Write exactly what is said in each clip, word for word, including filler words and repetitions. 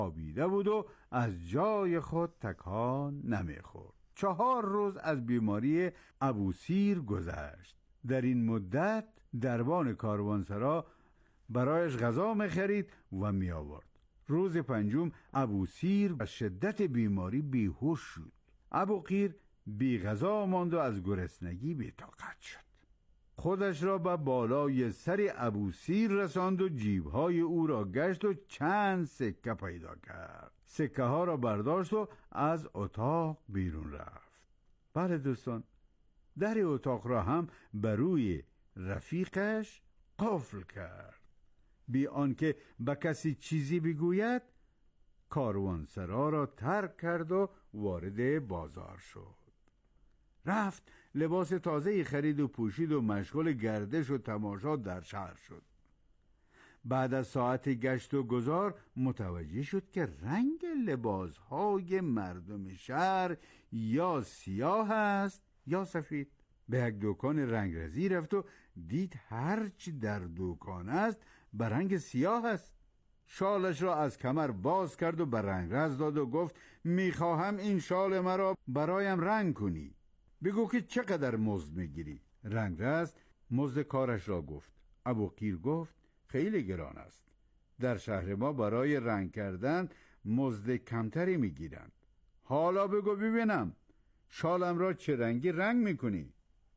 خوابیده بود و از جای خود تکان نمیخورد. چهار روز از بیماری ابوسیر گذشت. در این مدت دربان کاروانسرا برایش غذا می‌خرید و می‌آورد. روز پنجم ابوسیر از شدت بیماری بیهوش شد. ابوقیر بی غذا ماند و از گرسنگی بی‌طاقت شد. خودش را به بالای سر ابوسیر رساند و جیب‌های او را گشت و چند سکه پیدا کرد. سکه ها را برداشت و از اتاق بیرون رفت. بله دوستان، در اتاق را هم بر روی رفیقش قفل کرد. بی آنکه به کسی چیزی بگوید کاروانسرا را ترک کرد و وارد بازار شد. رفت لباس تازه‌ای خرید و پوشید و مشغول گردش و تماشا در شهر شد. بعد از ساعت گشت و گذار متوجه شد که رنگ لباسهای مردم شهر یا سیاه است یا سفید. به یک دکان رنگرزی رفت و دید هرچی در دکان است به رنگ سیاه است. شالش را از کمر باز کرد و به رنگرز داد و گفت میخواهم این شال مرا برایم رنگ کنی. بگو که چقدر مزد میگیری؟ رنگرز مزد کارش را گفت. ابوقیر گفت خیلی گران است. در شهر ما برای رنگ کردن مزد کمتری میگیرند. حالا بگو ببینم شالم را چه رنگی رنگ میکنی؟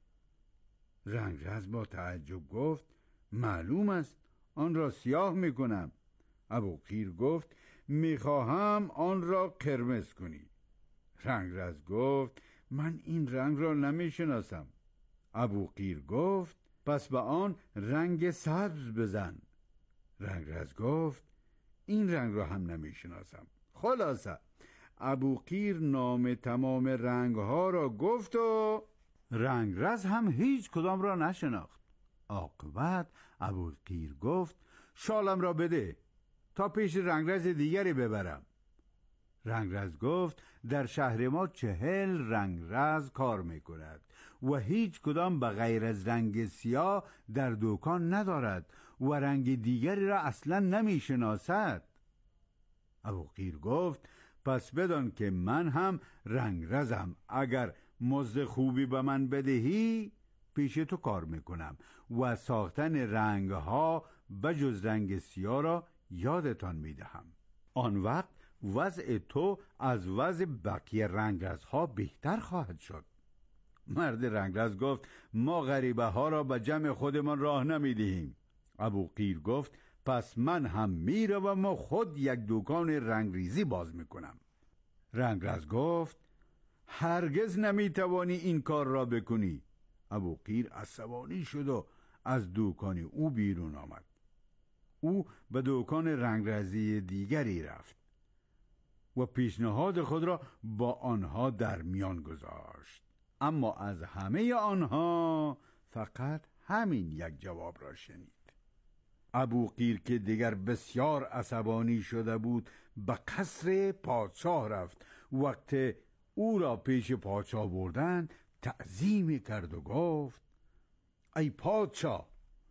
رنگرز با تعجب گفت معلوم است، آن را سیاه میکنم. ابوقیر گفت میخواهم آن را قرمز کنی. رنگرز گفت من این رنگ را نمیشناسم. ابوقیر گفت پس به آن رنگ سبز بزن. رنگرز گفت این رنگ را هم نمیشناسم. خلاصه ابوقیر نام تمام رنگ ها را گفت و رنگرز هم هیچ کدام را نشناخت. عاقبت ابوقیر گفت شالم را بده تا پیش رنگرز دیگری ببرم. رنگرز گفت در شهر ما چهل رنگرز کار میکند و هیچ کدام به غیر از رنگ سیاه در دکان ندارد و رنگ دیگری را اصلا نمیشناسد. ابوقیر گفت پس بدان که من هم رنگرزم، اگر مزد خوبی به من بدهی پیش تو کار میکنم و ساختن رنگ ها بجز رنگ سیاه را یادتان میدهم. آن وقت وضع تو از وضع بقیه رنگرزها بهتر خواهد شد. مرد رنگرز گفت ما غریبه ها را به جمع خودمان راه نمیدهیم. ابوقیر گفت پس من هم میروم و خود یک دکان رنگریزی باز میکنم. رنگرز گفت هرگز نمیتوانی این کار را بکنی. ابوقیر عصبانی شد و از دکان او بیرون آمد. او به دکان رنگرزی دیگری رفت و پیشنهاد خود را با آنها در میان گذاشت، اما از همه آنها فقط همین یک جواب را شنید. ابوقیر که دیگر بسیار عصبانی شده بود به قصر پادشاه رفت. وقت او را پیش پادشاه بردند تعظیم کرد و گفت ای پادشاه،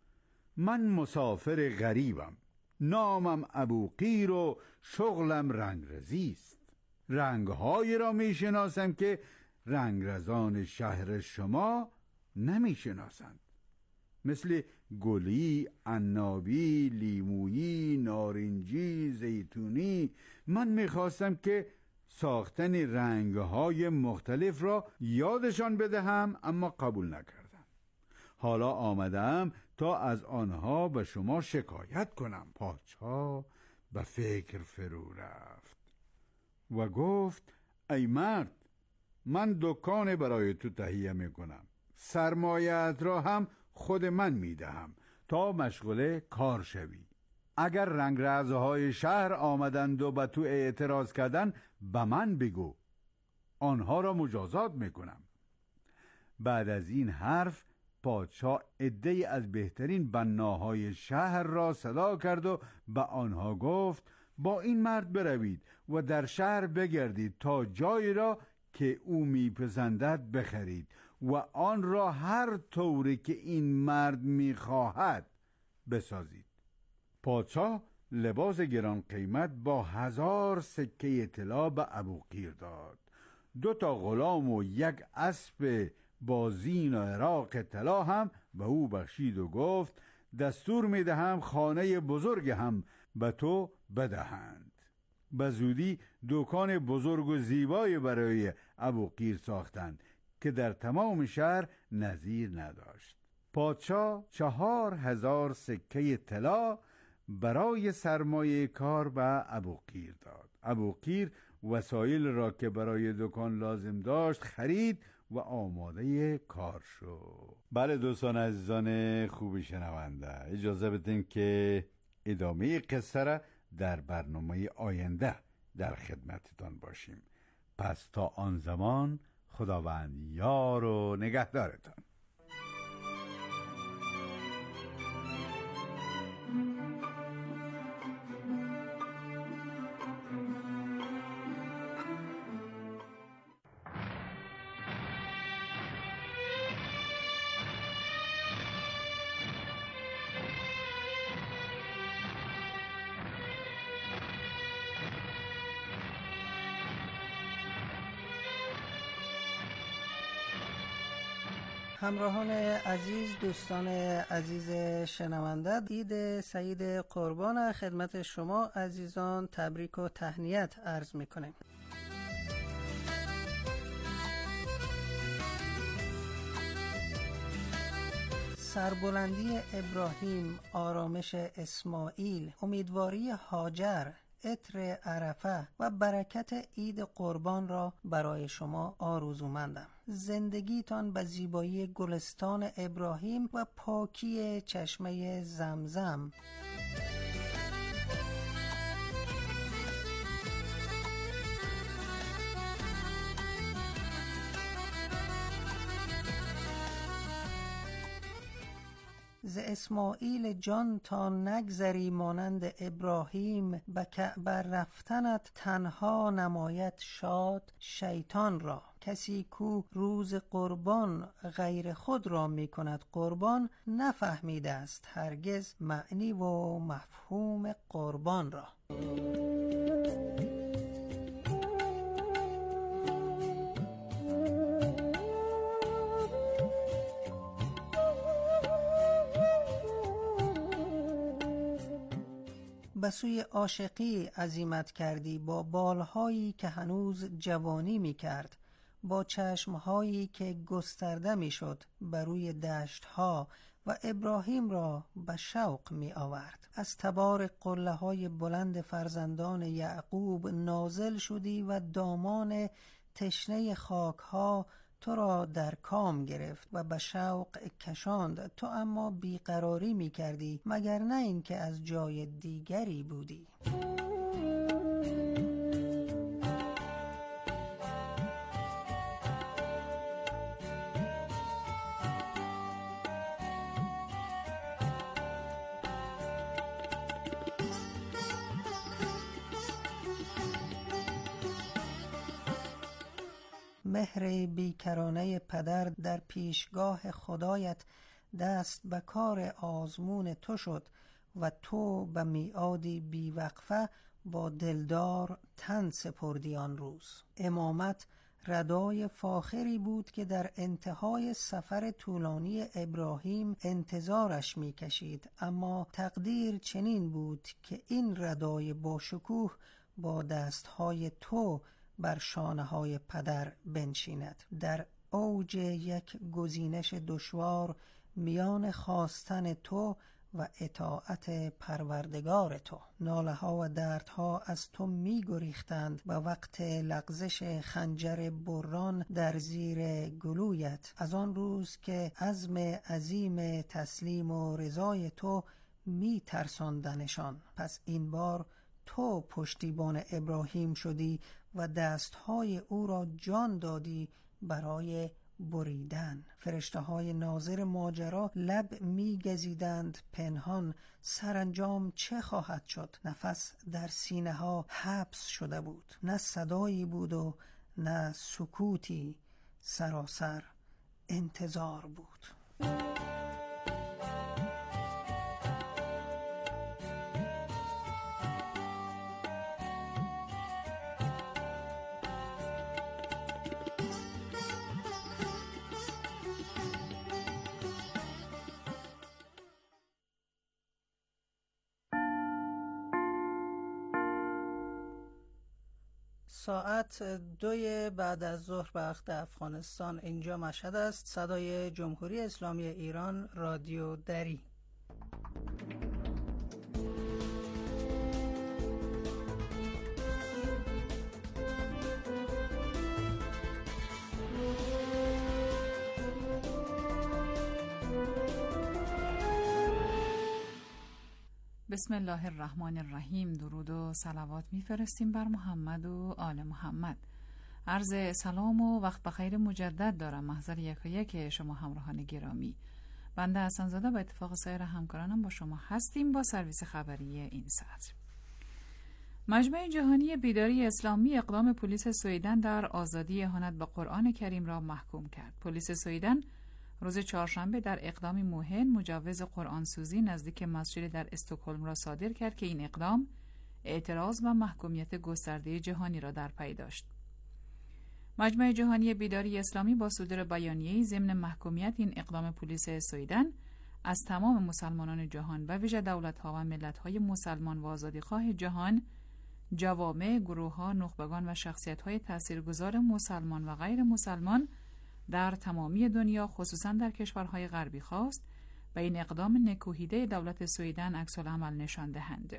من مسافر غریبم، نامم ابوقیر و شغلم رنگرزی است. رنگهایی را می شناسم که رنگرزان شهر شما نمی شناسند، مثل گلی، عنابی، لیمویی، نارنجی، زیتونی. من می خواستم که ساختن رنگهای مختلف را یادشان بدهم، اما قبول نکردم. حالا آمدم تا از آنها به شما شکایت کنم. پادشاه به فکر فرو رفت و گفت ای مرد، من دکان برای تو تهیه میکنم، سرمایت را هم خود من میدهم تا مشغول کار شوی. اگر رنگرزهای شهر آمدند و به تو اعتراض کردن به من بگو، آنها را مجازات میکنم. بعد از این حرف پادشاه عده‌ای از بهترین بناهای شهر را صدا کرد و به آنها گفت با این مرد بروید و در شهر بگردید تا جایی را که او میپسندد بخرید و آن را هر طوری که این مرد میخواهد بسازید. پادشاه لباس گران قیمت با هزار سکه طلا به ابوقیر داد. دو تا غلام و یک اسب با زین و عراق طلا هم به او بخشید و گفت دستور میدهم خانه بزرگ هم به تو بدهند. به زودی دکان بزرگ و زیبای برای ابوقیر ساختند که در تمام شهر نظیر نداشت. پادشاه چهار هزار سکه طلا برای سرمایه کار به ابوقیر داد. ابوقیر وسایل را که برای دکان لازم داشت خرید و آماده کار شد. بله دوستان عزیزان خوب شنونده، اجازه بدین که ادامه قصه را در برنامه آینده در خدمتتان باشیم. پس تا آن زمان خداوند یار و نگهدارتان. همراهان عزیز، دوستان عزیز شنونده، عید سعید قربان خدمت شما عزیزان تبریک و تهنیت عرض می‌کنیم. سربلندی ابراهیم، آرامش اسماعیل، امیدواری هاجر، عطر عرفه و برکت عید قربان را برای شما آرزومندم. زندگیتان به زیبایی گلستان ابراهیم و پاکی چشمه زمزم. ز اسماعیل جان تا نگذری مانند ابراهیم، به کعبه رفتنت تنها نماید شاد شیطان را. کسی کو روز قربان غیر خود را می کند قربان، نفهمیده است هرگز معنی و مفهوم قربان را. به سوی عاشقی عزیمت کردی با بالهایی که هنوز جوانی می کرد، با چشمهایی که گسترده می شد بر روی دشتها و ابراهیم را به شوق می آورد. از تبار قله های بلند فرزندان یعقوب نازل شدی و دامان تشنه خاک ها تو را در کام گرفت و به شوق کشاند. تو اما بیقراری می کردی، مگر نه این که از جای دیگری بودی. مهر بیکرانه پدر در پیشگاه خدایت دست به کار آزمون تو شد و تو به میعادی بیوقفه با دلدار تن سپردی آن روز. امامت ردای فاخری بود که در انتهای سفر طولانی ابراهیم انتظارش می کشید، اما تقدیر چنین بود که این ردای با شکوه با دستهای تو بر شانه های پدر بنشیند. در اوج یک گزینش دشوار میان خواستن تو و اطاعت پروردگار تو، ناله ها و دردها از تو می گریختند و وقت لغزش خنجر بران در زیر گلویت، از آن روز که عزم عظیم تسلیم و رضای تو می ترساندنشان. پس این بار تو پشتیبان ابراهیم شدی و دستهای او را جان دادی برای بریدن. فرشته های ناظر ماجرا لب می گزیدند پنهان، سرانجام چه خواهد شد؟ نفس در سینه ها حبس شده بود، نه صدایی بود و نه سکوتی، سراسر انتظار بود. ساعت دوی بعد از ظهر به وقت افغانستان. اینجا مشهد است. صدای جمهوری اسلامی ایران، رادیو دری. بسم الله الرحمن الرحیم. درود و صلوات میفرستیم بر محمد و آل محمد. عرض سلام و وقت بخیر مجدد دارم محضر یک و یک شما همراهان گرامی. بنده حسن زاده با اتفاق سایر همکارانم با شما هستیم با سرویس خبری این ساعت. مجمع جهانی بیداری اسلامی اقدام پلیس سویدن در آزادی اهانت به قرآن کریم را محکوم کرد. پلیس سویدن روز چهارشنبه در اقدامی موهن مجوز قرآن سوزی نزدیک مسجد در استکهلم را صادر کرد که این اقدام اعتراض و محکومیت گسترده جهانی را در پی داشت. مجمع جهانی بیداری اسلامی با صدور بیانیه‌ای ضمن محکومیت این اقدام پلیس سویدن از تمام مسلمانان جهان و ویژه دولت‌ها و ملت‌های مسلمان و آزادیخواه جهان، جوامع، گروه‌ها، نخبگان و شخصیت‌های تاثیرگذار مسلمان و غیر مسلمان در تمامی دنیا خصوصا در کشورهای غربی خواست و این اقدام نکوهیده دولت سویدن عکس العمل نشان دهند.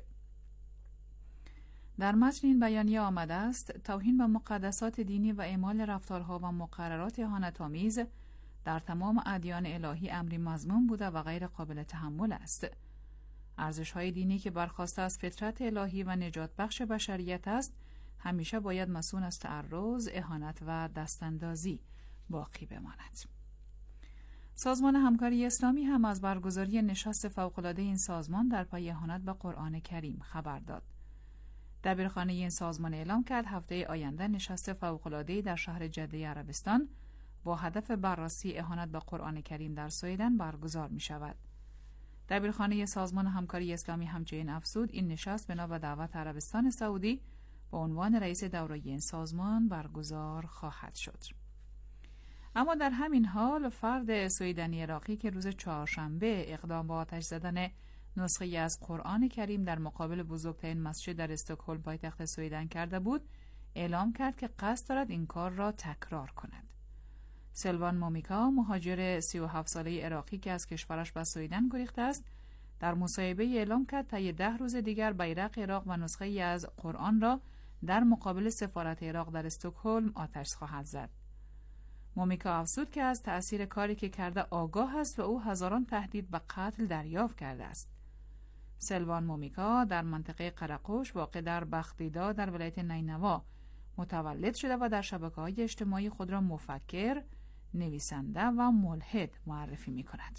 در متن این بیانیه آمده است توهین به مقدسات دینی و اعمال رفتارها و مقررات اهانت‌آمیز در تمام ادیان الهی امری مذموم بوده و غیر قابل تحمل است. ارزش‌های دینی که برخواسته از فطرت الهی و نجات بخش بشریت است همیشه باید مصون از تعرض، اهانت و دستاندازی باقی بماند. سازمان همکاری اسلامی هم از برگزاری نشست فوق‌العاده این سازمان در پی اهانت به قرآن کریم خبر داد. دبیرخانه این سازمان اعلام کرد هفته آینده نشست فوق‌العاده‌ای در شهر جده عربستان با هدف بررسی اهانت به قرآن کریم در سویدن برگزار می شود. دبیرخانه سازمان همکاری اسلامی همچنین افزود این نشست بنا به دعوت عربستان سعودی با عنوان رئیس دوره‌ای این سازمان برگزار خواهد شد. اما در همین حال فرد سویدنی عراقی که روز چهارشنبه اقدام به آتش زدن نسخه‌ای از قرآن کریم در مقابل بزرگترین مسجد در استکهلم پایتخت سویدن کرده بود، اعلام کرد که قصد دارد این کار را تکرار کند. سلوان مومیکا، مهاجر سی و هفت ساله عراقی که از کشورش به سویدن گریخته است، در مصاحبه اعلام کرد طی ده روز دیگر بیرق عراق و نسخه‌ای از قرآن را در مقابل سفارت عراق در استکهلم آتش خواهد زد. مومیکا افزود که از تأثیر کاری که کرده آگاه است و او هزاران تهدید به قتل دریافت کرده است. سلوان مومیکا در منطقه قرقوش واقع در بختیدا در ولایت نینوا متولد شده و در شبکه‌های اجتماعی خود را مفکر، نویسنده و ملحد معرفی می‌کند.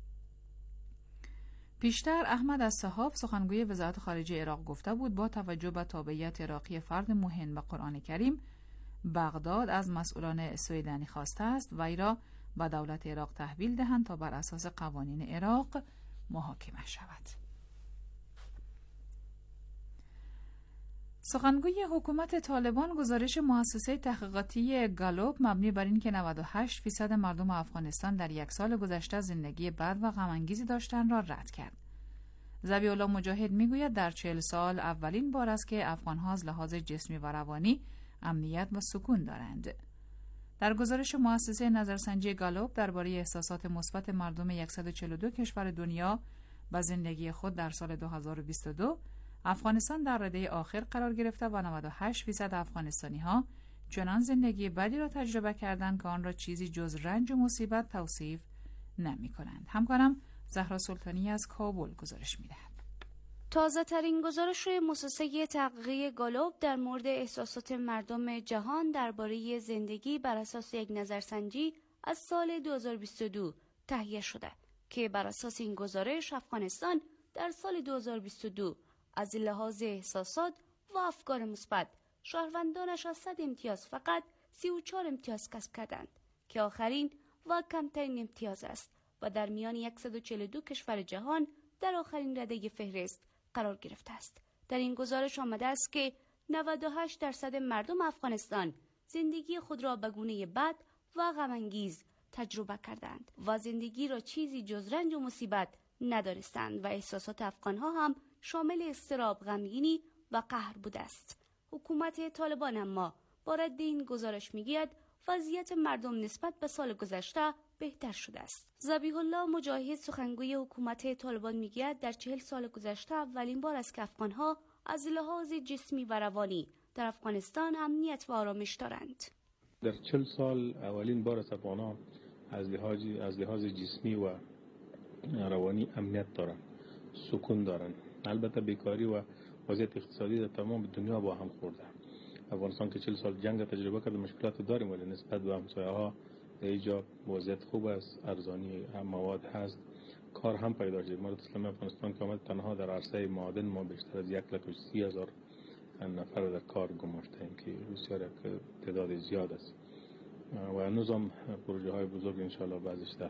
پیشتر احمد الصحاف سخنگوی وزارت خارجه عراق گفته بود با توجه به تابعیت عراقی فرد موهن به قرآن کریم، بغداد از مسئولان سویدنی خواسته است وی را به دولت عراق تحویل دهند تا بر اساس قوانین عراق محاکمه شود. سخنگوی حکومت طالبان گزارش مؤسسه تحقیقاتی گالوب مبنی بر این که نود و هشت درصد مردم افغانستان در یک سال گذشته زندگی بد و غم‌انگیزی داشتن را رد کرد. ذبیح الله مجاهد میگوید در چهل سال اولین بار است که افغان‌ها از لحاظ جسمی و روانی امنیت و سکون دارند. در گزارش مؤسسه نظرسنجی گالوب درباره احساسات مثبت مردم صد و چهل و دو کشور دنیا با زندگی خود در سال دو هزار و بیست و دو، افغانستان در رده آخر قرار گرفته و نود و هشت درصد افغانستانی‌ها چنان زندگی بدی را تجربه کردند که آن را چیزی جز رنج و مصیبت توصیف نمی‌کنند. همکارم زهرا سلطانی از کابل گزارش می‌دهد. تازه ترین گزارش مؤسسه تحقیقی گالوب در مورد احساسات مردم جهان درباره زندگی بر اساس یک نظرسنجی از سال دو هزار و بیست و دو تهیه شده که بر اساس این گزارش افغانستان در سال دو هزار و بیست و دو از لحاظ احساسات و افکار مثبت شهروندانش از صد امتیاز فقط سی و چهار امتیاز کسب کردند که آخرین و کمترین امتیاز است و در میان صد و چهل و دو کشور جهان در آخرین رده فهرست قرار گرفته است. در این گزارش آمده است که نود و هشت درصد مردم افغانستان زندگی خود را به گونه بد و غم‌انگیز تجربه کردند و زندگی را چیزی جز رنج و مصیبت ندانستند و احساسات افغانها هم شامل اضطراب، غمگینی و قهر بوده است. حکومت طالبان اما با رد این گزارش میگوید وضعیت مردم نسبت به سال گذشته بهتر شده است. ذبیح الله مجاهد سخنگوی حکومت طالبان میگوید در چهل سال گذشته اولین بار است که افغانها از لحاظ جسمی و روانی در افغانستان امنیت و آرامش دارند. در چهل سال اولین بار است افغانها از لحاظ از لحاظ جسمی و روانی امنیت دارند، سکون دارند. البته بیکاری و وضعیت اقتصادی در تمام دنیا با هم خورده. افغانستان که چهل سال جنگ تجربه کرده مشکلات داریم، ولی نسبت به همسایه‌ها در اینجا وضعیت خوب است، ارزانی مواد هست، کار هم پیدا شده. ما اسلامی افغانستان که آمد تنها در عرصه معادن ما بیشتر از یک لک و سی هزار نفر در کار گماشتیم که بسیار یک تعداد زیاد است و هنوز هم پروژه های بزرگ انشاءالله بعضش در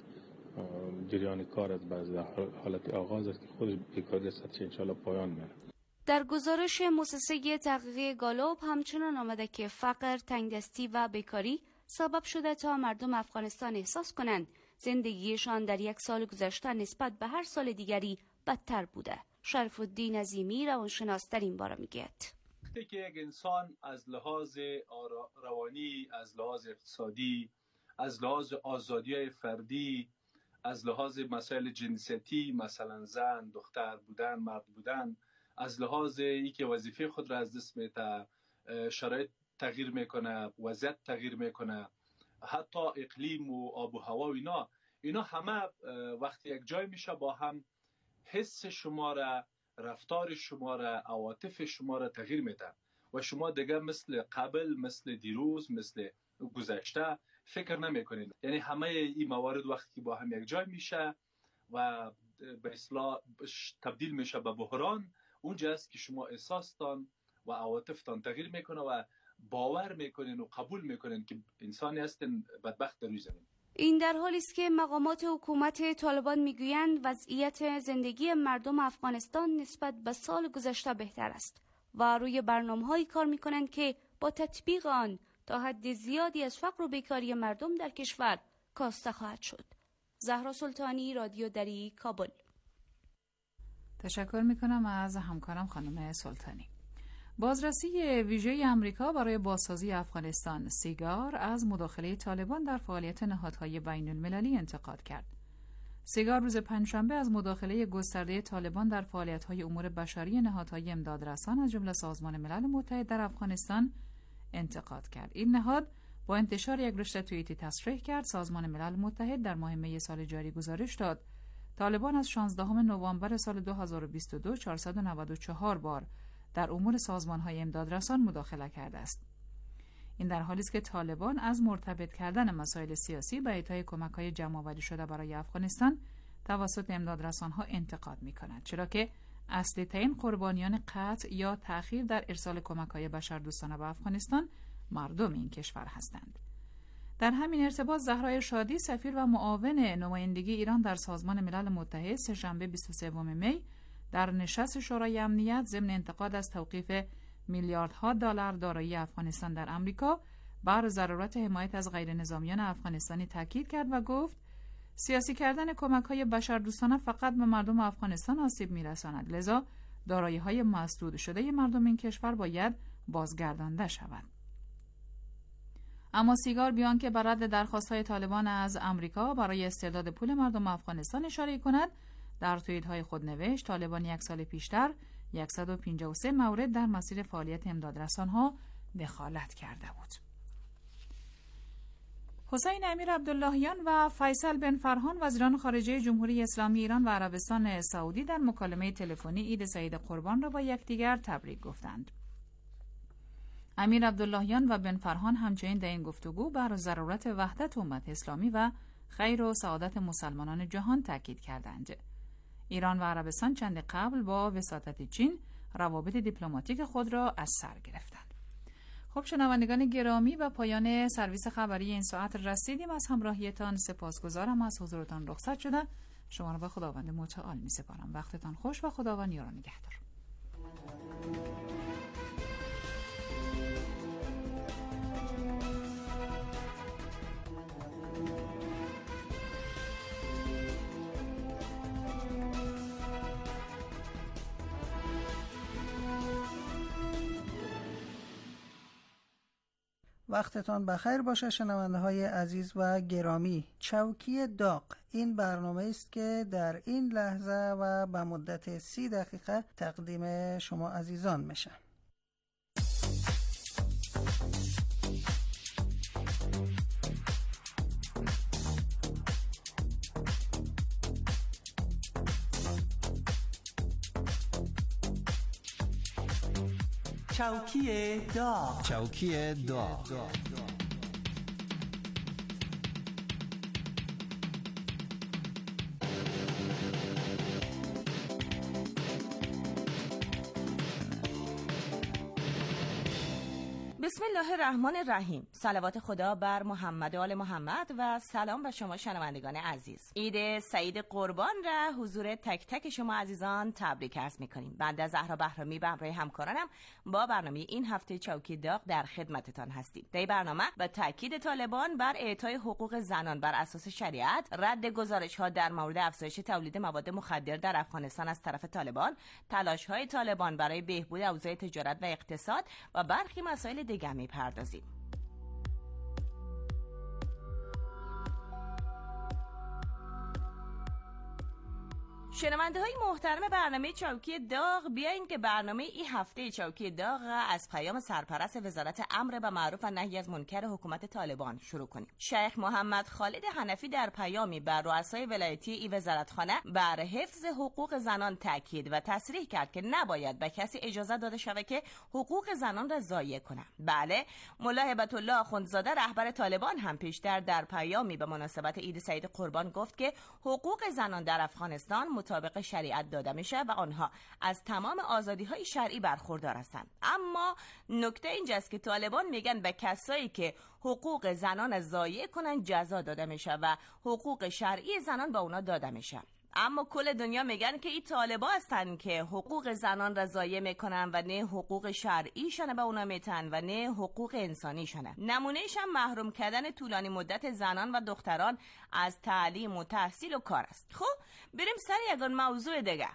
جریان کار است، بعض در حالت آغاز است که خودش بیکاری سطحی انشاءالله پایان میاره. در گزارش مؤسسه تحقیقی گالوب همچنان آمده که فقر، تنگدستی و بیکاری سبب شده تا مردم افغانستان احساس کنند زندگیشان در یک سال گذشته نسبت به هر سال دیگری بدتر بوده. شریف الدین عظیمی روانشناس در این باره میگوید وقتی که یک انسان از لحاظ روانی، از لحاظ اقتصادی، از لحاظ آزادی‌های فردی، از لحاظ مسائل جنسیتی، مثلا زن، دختر بودن، مرد بودن، از لحاظ اینکه وظیفه خود را از دست میده، شرایط تغییر میکنه، وضعیت تغییر میکنه، حتی اقلیم و آب و هوا و اینا اینا همه وقتی یک جای میشه با هم حس شما را، رفتار شما را، عواطف شما را تغییر میدن و شما دیگه مثل قبل، مثل دیروز، مثل گذشته فکر نمیکنید. یعنی همه این موارد وقتی که با هم یک جای میشه و به اصطلاح تبدیل میشه به بحران، اونجا است که شما احساستان و عواطفتان تغییر میکنه و باور میکنین و قبول میکنین که انسانی هستین بدبخت در روی زمین. این در حالی است که مقامات حکومت طالبان میگویند وضعیت زندگی مردم افغانستان نسبت به سال گذشته بهتر است و روی برنامه‌هایی کار میکنند که با تطبیق آن تا حد زیادی از فقر و بیکاری مردم در کشور کاسته خواهد شد. زهرا سلطانی، رادیو دری، کابل. تشکر میکنم از همکارم خانم سلطانی. بازرسی ویژه آمریکا برای بازسازی افغانستان سیگار از مداخله طالبان در فعالیت نهادهای بین المللی انتقاد کرد. سیگار روز پنجشنبه از مداخله گسترده طالبان در فعالیت‌های امور بشری نهادهای امدادرسان از جمله سازمان ملل متحد در افغانستان انتقاد کرد. این نهاد با انتشار یک رشته توییتی تصریح کرد سازمان ملل متحد در ماه می سال جاری گزارش داد طالبان از شانزدهم نوامبر سال دو هزار و بیست و دو چهارصد و نود و چهار بار در امور سازمان‌های امدادرسان مداخله کرده است. این در حالی است که طالبان از مرتبط کردن مسائل سیاسی با اعطای کمک‌های جمع‌آوری شده برای افغانستان توسط امدادرسان‌ها انتقاد می‌کند، چرا که اصلی ترین قربانیان قطع یا تأخیر در ارسال کمک‌های بشردوستانه به افغانستان مردم این کشور هستند. در همین ارتباط زهرا ارشادی سفیر و معاون نمایندگی ایران در سازمان ملل متحد سه‌شنبه بیست و سوم می در نشست شورای امنیت ضمن انتقاد از توقیف میلیاردها دلار دارایی افغانستان در آمریکا بر ضرورت حمایت از غیر نظامیان افغانستانی تاکید کرد و گفت سیاسی کردن کمک‌های بشردوستانه فقط به مردم افغانستان آسیب می‌رساند، لذا دارایی‌های مسدود شده مردم این کشور باید بازگردانده شود. اما سیگار بیان که بر رد درخواست‌های طالبان از آمریکا برای استرداد پول مردم افغانستان اشاره کند، در توییت‌های خود نوشت طالبان یک سال پیشتر صد و پنجاه و سه مورد در مسیر فعالیت امدادرسان‌ها دخالت کرده بود. حسین امیر عبداللهیان و فیصل بن فرهان وزیران خارجه جمهوری اسلامی ایران و عربستان سعودی در مکالمه تلفنی عید سعید قربان را با یکدیگر تبریک گفتند. امیر عبداللهیان و بن فرهان همچنین در این گفتگو بر ضرورت وحدت امت اسلامی و خیر و سعادت مسلمانان جهان تاکید کردند. ایران و عربستان چند قبل با وساطت چین روابط دیپلماتیک خود را از سر گرفتند. خب شنوندگان گرامی، و پایان سرویس خبری این ساعت رسیدیم. از همراهیتان سپاسگزارم. از حضورتان رخصت شده شما را به خداوند متعال می سپارم. وقتتان خوش و خداوند یار و نگهدار. وقتتان بخیر باشه شنونده های عزیز و گرامی. چوکی داغ این برنامه است که در این لحظه و به مدت سی دقیقه تقدیم شما عزیزان میشه. چوکی داغ. چوکی داغ. بسم الله الرحمن الرحیم. صلوات خدا بر محمد و آل محمد و سلام به شما شنوندگان عزیز. عید سعید قربان را حضور تک تک شما عزیزان تبریک عرض می‌کنیم. بنده زهرا بهرامی به همراه همکارانم با برنامه این هفته چوکی داغ در خدمتتان هستیم. در برنامه به تاکید طالبان بر اعطای حقوق زنان بر اساس شریعت، رد گزارش‌ها در مورد افزایش تولید مواد مخدر در افغانستان از طرف طالبان، تلاش‌های طالبان برای بهبود اوضاع تجارت و اقتصاد و برخی مسائل دیگر می‌پردازیم. شنونده های محترم برنامه چوکی داغ، بیاین که برنامه این هفته چوکی داغ از پیام سرپرست وزارت امر به معروف و نهی از منکر حکومت طالبان شروع کنیم. شیخ محمد خالد حنفی در پیامی بر رؤسای ولایتی این وزارتخانه بر حفظ حقوق زنان تاکید و تصریح کرد که نباید به کسی اجازه داده شود که حقوق زنان را ضایع کنه. بله، ملا هبت الله آخوندزاده رهبر طالبان هم پیشتر در پیامی به مناسبت عید سعید قربان گفت که حقوق زنان در افغانستان مطابق شریعت داده میشه و آنها از تمام آزادی‌های شرعی برخوردار هستند. اما نکته اینجاست که طالبان میگن به کسایی که حقوق زنان ضایع کنن جزا داده میشه و حقوق شرعی زنان به اونا داده میشه. اما کل دنیا میگن که این طالبا هستن که حقوق زنان را ضایع میکنن و نه حقوق شرعیشونه به اونا میتن و نه حقوق انسانیشونه. نمونهش هم محروم کردن طولانی مدت زنان و دختران از تعلیم و تحصیل و کار است. خب بریم سر یگان موضوع دیگه.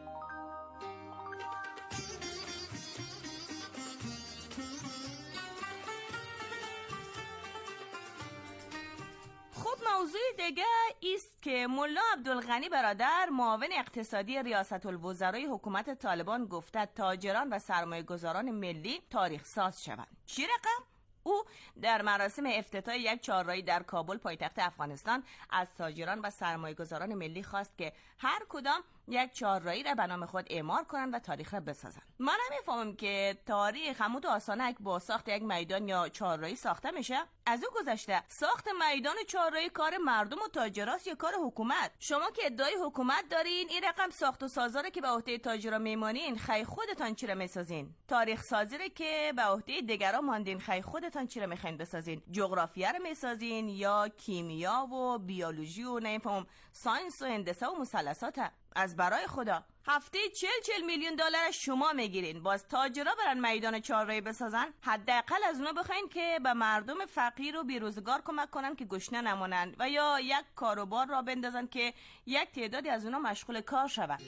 موضوع دیگه است که ملا عبدالغنی برادر معاون اقتصادی ریاست الوزرای حکومت طالبان گفته تاجران و سرمایه گذاران ملی تاریخ ساز شوند. چی رقم؟ او در مراسم افتتاح یک چهارراهی در کابل پایتخت افغانستان از تاجران و سرمایه گذاران ملی خواست که هر کدام یک چهارراهی را به نام خود اعمار کنند و تاریخ را بسازند. من نمیفهمم که تاریخ همون آسانک با ساخت یک میدان یا چهارراهی ساخته میشه. از او گذشته ساخت میدان چهارراهی کار مردم و تاجراست یا کار حکومت؟ شما که ادعای حکومت دارین، این رقم ساخت و سازاره که به عهده تاجرا میمانین، خی خودتان چی را میسازین؟ تاریخ سازی را که به عهده دیگران ماندین، خی خودتان چی را میخواین بسازین؟ جغرافیا را میسازین یا کیمیا و بیولوژی و نمیفهم ساینس و هندسه و مثلثات؟ از برای خدا هفته چل چل میلیون دلار شما میگیرین، باز تاجرا برن میدان چهارراهی بسازن؟ حداقل از اونا بخواین که به مردم فقیر و بیروزگار کمک کنن که گشنه نمونن و یا یک کاروبار را بندازن که یک تعدادی از اونا مشغول کار شون.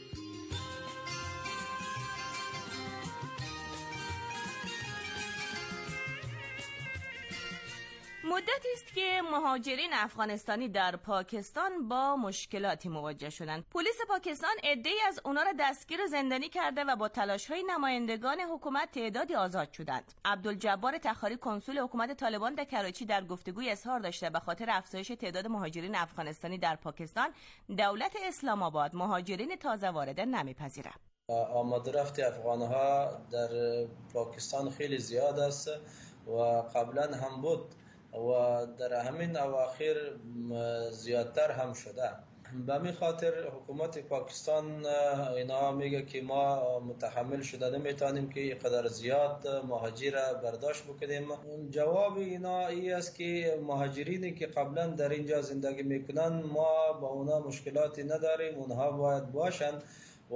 مدتی است که مهاجرین افغانستانی در پاکستان با مشکلاتی مواجه شدند. پلیس پاکستان عده‌ای از اونا را دستگیر و زندانی کرده و با تلاش‌های نمایندگان حکومت تعدادی آزاد شدند. عبدالجبار تخاری کنسول حکومت طالبان در کراچی در گفتگوی اظهار داشته به خاطر افزایش تعداد مهاجرین افغانستانی در پاکستان، دولت اسلام آباد مهاجرین تازه وارده نمیپذیره. آمده رفت افغان‌ها در پاکستان خیلی زیاد است و قبلا هم بود و در همین اواخر زیادتر هم شده. به همین خاطر حکومت پاکستان اینا میگه که ما متحمل شده نمیتونیم که اینقدر زیاد مهاجر برداشت بکنیم. جواب اینا ای است که مهاجرینی که قبلا در اینجا زندگی میکنن ما با اونا مشکلاتی نداریم، اونها باید باشن و,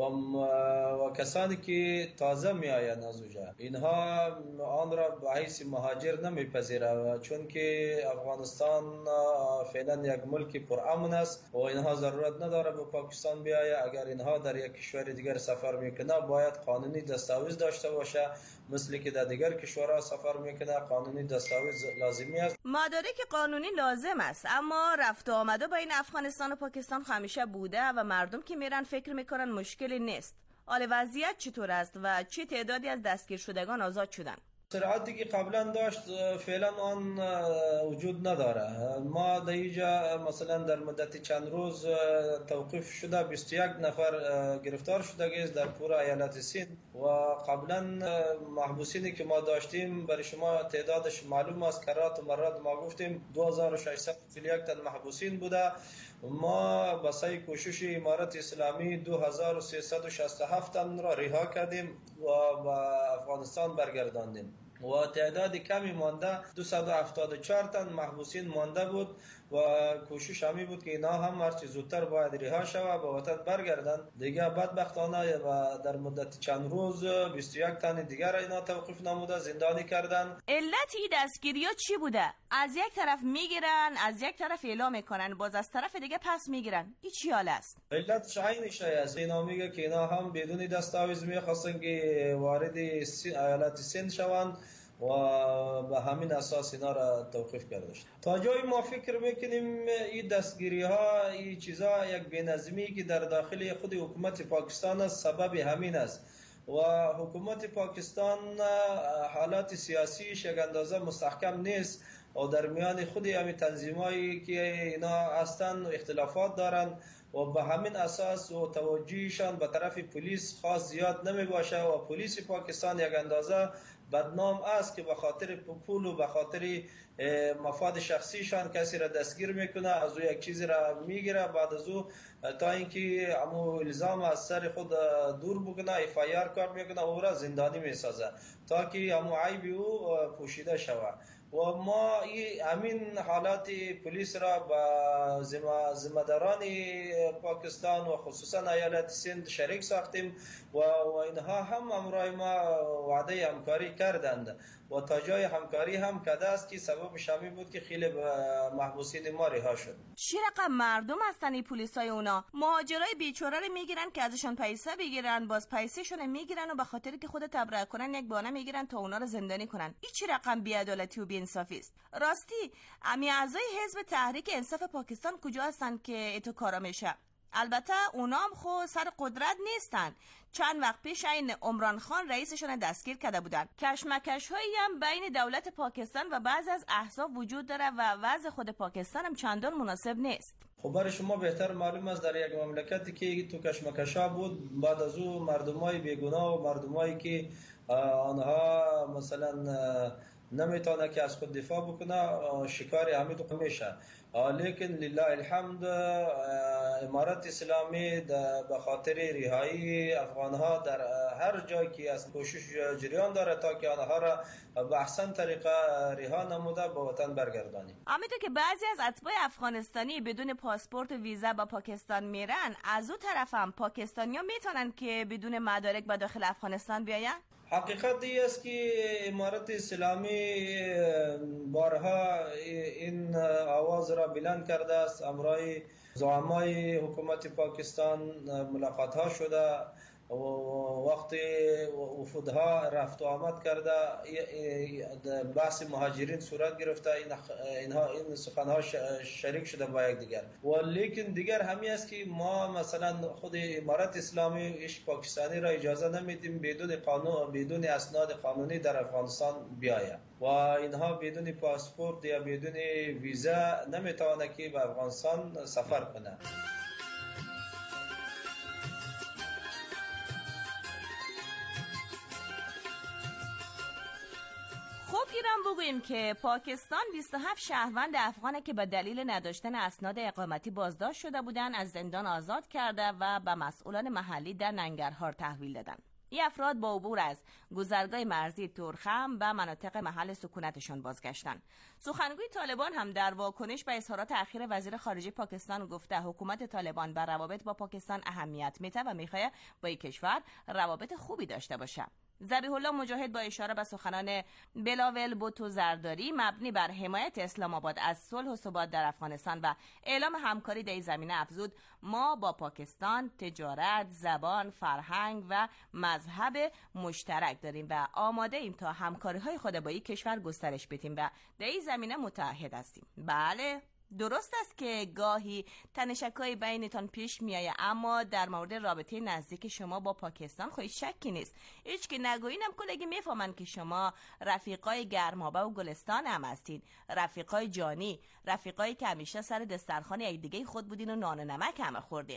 و کسانی که تازه می آیند از اونجا اینها آن را به حیث مهاجر نمیپذیره، چون که افغانستان فعلا یک ملک پرامن است و اینها ضرورت نداره به پاکستان بیاید. اگر اینها در یک کشور دیگر سفر میکنه باید قانونی دستاویز داشته باشه، مثل که در دیگر کشورها سفر میکنه قانونی دستاویز لازمی است. مدارک قانونی لازم است، اما رفت و آمده بین افغانستان و پاکستان همیشه بوده و مردم که میرن فکر میکنن مشکلی نیست. حال وضعیت چطور است و چه تعدادی از دستگیر شدگان آزاد شدن؟ سرعتی که قبلا داشت فعلا آن وجود نداره. ما در اینجا مثلا در مدت چند روز توقیف شده بیست و یک نفر گرفتار شده است در پورا ایالت سند و قبلا محبوسینی که ما داشتیم برای شما تعدادش معلوم است، کرات و مرات ما گفتیم دو هزار و ششصد و چهل و یک تن محبوسین بوده. ما با سعی کوشش امارت اسلامی دو هزار و سیصد و شصت و هفت تن را رها کردیم و به افغانستان برگرداندیم و تعداد کمی مانده دویست و هفتاد و چهار تن محبوسین مانده بود و کوشش همی بود که اینا هم هرچی زودتر باید رها شود به وطن برگردن. دیگه بدبختانه و در مدت چند روز بیست و یک تن دیگر اینا توقیف نموده زندانی کردن. علت این دستگیری ها چی بوده؟ از یک طرف میگیرن، از یک طرف اعلام میکنن، باز از طرف دیگه پس میگیرن. این چی حال است؟ علتش عینش است. اینا میگه که اینا هم بدون دستاویز میخواستن که وارد ایالت سند شوند و به همین اساس اینا را توقیف کرده شد. تا جایی ما فکر میکنیم این دستگیری ها این چیزا یک بی‌نظمی که در داخل خود حکومت پاکستان است سبب همین است و حکومت پاکستان حالات سیاسیش یک اندازه مستحکم نیست و در میان خود همین تنظیمایی که اینا هستن اختلافات دارن و به همین اساس و توجهشان به طرف پلیس خاص زیاد نمی باشه و پلیس پاکستان یک اندازه بدنام است که به خاطر پول و به خاطر مفاد شخصیشان کسی را دستگیر میکنه، از او یک چیزی را میگیره، بعد از او تا اینکه امو الزام از سر خود دور بکنه اف آی آر کار میکنه او را زندانی میسازه تا که امو عیب او پوشیده شود. و ما همین حالات پلیس را با ذمه‌داران پاکستان و خصوصا ایالت سند شریک ساختیم و اینها هم امرای ما وعده همکاری کردند و تا جای همکاری هم کده است که سبب شامی بود که خیلی محبوسین ما رها شد. چه رقم مردم هستن این پلیسای اونا؟ مهاجرای بیچاره رو میگیرن که ازشون پیسه بگیرن، باز پیسه‌شون میگیرن و به خاطر که خود تبرئه کنن یک بهانه میگیرن تا اونا رو زندانی کنن. این چه رقم بی‌عدالتی و بی‌انصافی است؟ راستی امی اعضای حزب تحریک انصاف پاکستان کجا هستن که اتو کارا میشه؟ البته اونام خود سر قدرت نیستن. چند وقت پیش این عمران خان رئیسشون دستگیر کرده بودن. کشمکش هایی هم بین دولت پاکستان و بعضی از احزاب وجود داره و وضع خود پاکستان هم چندان مناسب نیست. خب برای شما بهتر معلوم است در یک مملکتی که تو کشمکش ها بود بعد از او مردمای بیگناه و مردمایی که آنها مثلا نمیتونه که از خود دفاع بکنه شکار همین تو میشه. لیکن لله الحمد امارت اسلامی به خاطر رهایی افغانها در هر جایی که از کوشش جریان داره تا که آنها را به احسن طریقه رها نموده به وطن برگردانیم. همینطور که بعضی از اتباع افغانستانی بدون پاسپورت و ویزا با پاکستان میرن، از اون طرف هم پاکستانی‌ها میتونن که بدون مدارک به داخل افغانستان بیاین؟ حقیقت این است که امارت اسلامی بارها این آواز را بلند کرده است. امرای زعمای حکومت پاکستان ملاقات ها شده و وقتی وفودها رفت و آمد کرده بحث مهاجرین صورت گرفته، اینها این سخنها شریک شده با یک دیگر. و لیکن دیگر همی است که ما مثلا خود امارت اسلامی ایش پاکستانی را اجازه نمیدیم بدون قانون بدون اسناد قانونی در افغانستان بیاید و اینها بدون پاسپورت یا بدون ویزا نمیتونه که به افغانستان سفر کنه. خب ایران بگوییم که پاکستان بیست و هفت شهروند افغانه که به دلیل نداشتن اسناد اقامتی بازداشت شده بودند از زندان آزاد کرده و به مسئولان محلی در ننگرهار تحویل دادن. این افراد با عبور از گذرگاه مرزی تورخم به مناطق محل سکونتشان بازگشتند. سخنگوی طالبان هم در واکنش به اظهارات اخیر وزیر خارجه پاکستان گفته حکومت طالبان بر روابط با پاکستان اهمیت میده و میخواد با این کشور روابط خوبی داشته باشه. ذبیح الله مجاهد با اشاره به سخنان بلاول بوتو زرداری مبنی بر حمایت اسلام آباد از صلح و ثبات در افغانستان و اعلام همکاری در این زمینه افزود ما با پاکستان تجارت، زبان، فرهنگ و مذهب مشترک داریم و آماده ایم تا همکاری‌های خود با این کشور گسترش بدیم و در این زمینه متحد هستیم. بله، درست است که گاهی تنشک‌های بینتان پیش میآید، اما در مورد رابطه نزدیک شما با پاکستان خواهی شکی نیست. هیچ که نگویینم کلگی میفهمن که شما رفیقای گرمابه و گلستان هم هستین، رفیقای جانی، رفیقایی که همیشه سر دسترخوان یک دیگه خود بودین و نان و نمک هم خوردین.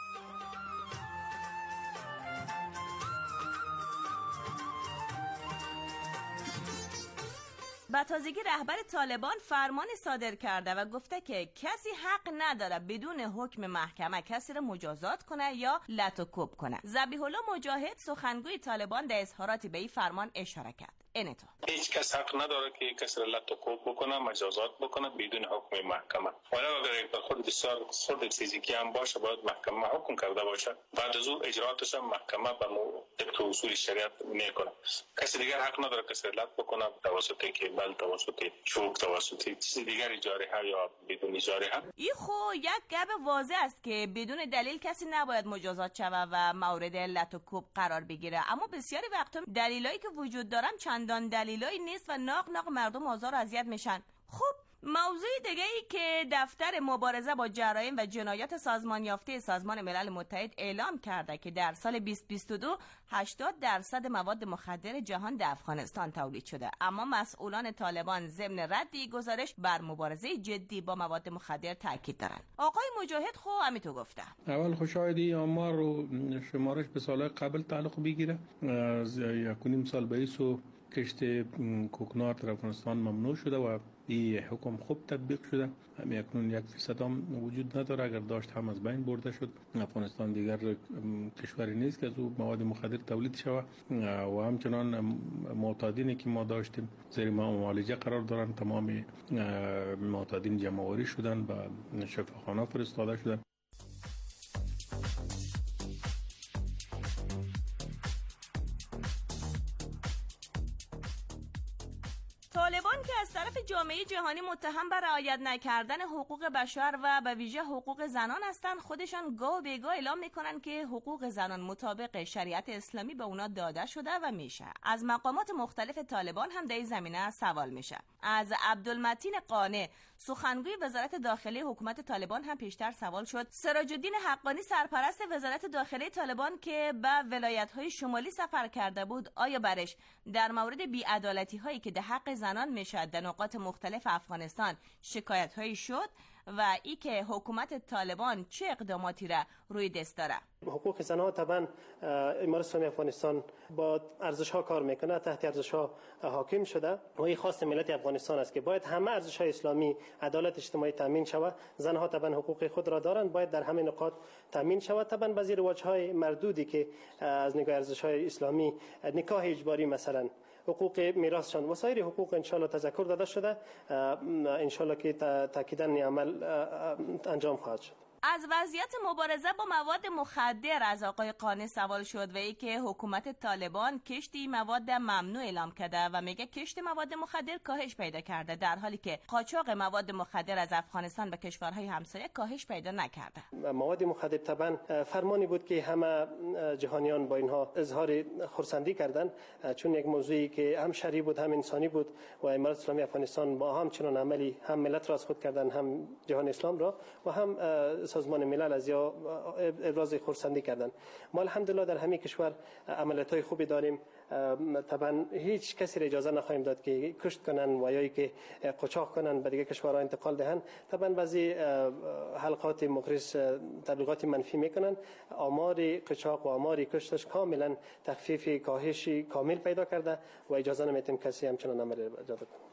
با تازگی رهبر طالبان فرمان صادر کرده و گفته که کسی حق نداره بدون حکم محکمه کسی را مجازات کنه یا لط و کوب کنه. ذبیح الله مجاهد سخنگوی طالبان در اظهاراتی به این فرمان اشاره کرد. اینطور هیچ کس حق نداره که کسی را لط و کوب بکنه، مجازات بکنه بدون حکم محکمه. ولی اگر خود بسیار خود فیزیکی هم باشه باید محکمه حکم کرده باشه، بعد از اون اجراتش هم محکمه به طبق اصول شریعت میکنه. کسی دیگر حق نداره کسی را لط بکنه توسط کیبل، توسط چوب، توسط چیز دیگری جارحه یا بدون جارحه. این خو یک گپ واضح است که بدون دلیل کسی نباید مجازات شود و مورد لط و کوب قرار بگیره، اما بسیاری وقتا دلایلی که وجود دارن چندان دلیلی نیست و ناق ناق مردم آزار و اذیت میشن. خب موضوع دیگه ای که دفتر مبارزه با جرایم و جنایات سازمان یافته سازمان ملل متحد اعلام کرده که در سال بیست بیست و دو هشتاد درصد مواد مخدر جهان در افغانستان تولید شده، اما مسئولان طالبان ضمن رد این گزارش بر مبارزه جدی با مواد مخدر تاکید دارند. آقای مجاهد خو همینطور گفته. اول خوشایدی آمار رو شمارش به سال قبل تعلق بگیره. از یک و نیم سال بعد کشت کوکنار در افغانستان ممنوع شده و این حکم خوب تطبیق شده. همین اکنون یک فیصد هم وجود نداره، اگر داشت هم از بین برده شد. افغانستان دیگر کشوری نیست که از او مواد مخدر تولید شود و همچنان معتادینی که ما داشتیم زیر معالجه قرار دارن. تمام معتادین جمع‌آوری شدن و شفاخانه فرستاده شدن. طالبان که از طرف جامعه جهانی متهم به رعایت نکردن حقوق بشر و به ویژه حقوق زنان هستند، خودشان گاه به گاه اعلام میکنن که حقوق زنان مطابق شریعت اسلامی به اونا داده شده و میشه. از مقامات مختلف طالبان هم در این زمینه سوال میشه. از عبدالمتین قانع سخنگوی وزارت داخلی حکومت طالبان هم پیشتر سوال شد. سراج الدین حقانی سرپرست وزارت داخلی طالبان که به ولایت‌های شمالی سفر کرده بود، آیا برش در مورد بی‌عدالتی هایی که در حق زنان میشد در نقاط مختلف افغانستان شکایت هایی شد و ای که حکومت طالبان چه اقداماتی را روی دست داره؟ حقوق زنان طبعا امارت اسلامی افغانستان با ارزش ها کار میکنه، تحت ارزش ها حاکم شده و این خواست ملت افغانستان است که باید همه ارزش های اسلامی، عدالت اجتماعی تامین شود. زنها طبعا حقوق خود را دارند، باید در همه نقاط تامین شود. طبعا بعضی رواج های مردودی که از نگاه ارزش های اسلامی، نکاح اجباری مثلا، حقوق میراثشان و سایر حقوق انشالله تذکر داده شده، انشالله که تاکیداً عمل انجام خواهد شد. از وضعیت مبارزه با مواد مخدر از آقای قانع سوال شد و ای که حکومت طالبان کشتی مواد ممنوع اعلام کرده و میگه کشت مواد مخدر کاهش پیدا کرده، در حالی که قاچاق مواد مخدر از افغانستان به کشورهای همسایه کاهش پیدا نکرده. مواد مخدر طبعا فرمانی بود که همه جهانیان با اینها اظهار خرسندی کردند، چون یک موضوعی که هم شرعی بود هم انسانی بود و امارت اسلامی افغانستان با هم چنان عملی هم ملت را از خود کردن، هم جهان اسلام را و هم سازمان ملل از یا ابراز خرسندی کردن. ما الحمدلله در همه کشور عملیات‌های خوبی داریم. طبعا هیچ کسی را اجازه نخواهیم داد که کشت کنن و یا که قاچاق کنن به دیگه کشورها انتقال دهن. طبعا بعضی حلقات مغرض تبلیغات منفی میکنن. آمار قاچاق و آمار کشتش کاملا تخفیف، کاهشی کامل پیدا کرده و اجازه نمیتیم کسی همچنان عمل اجازه کنه.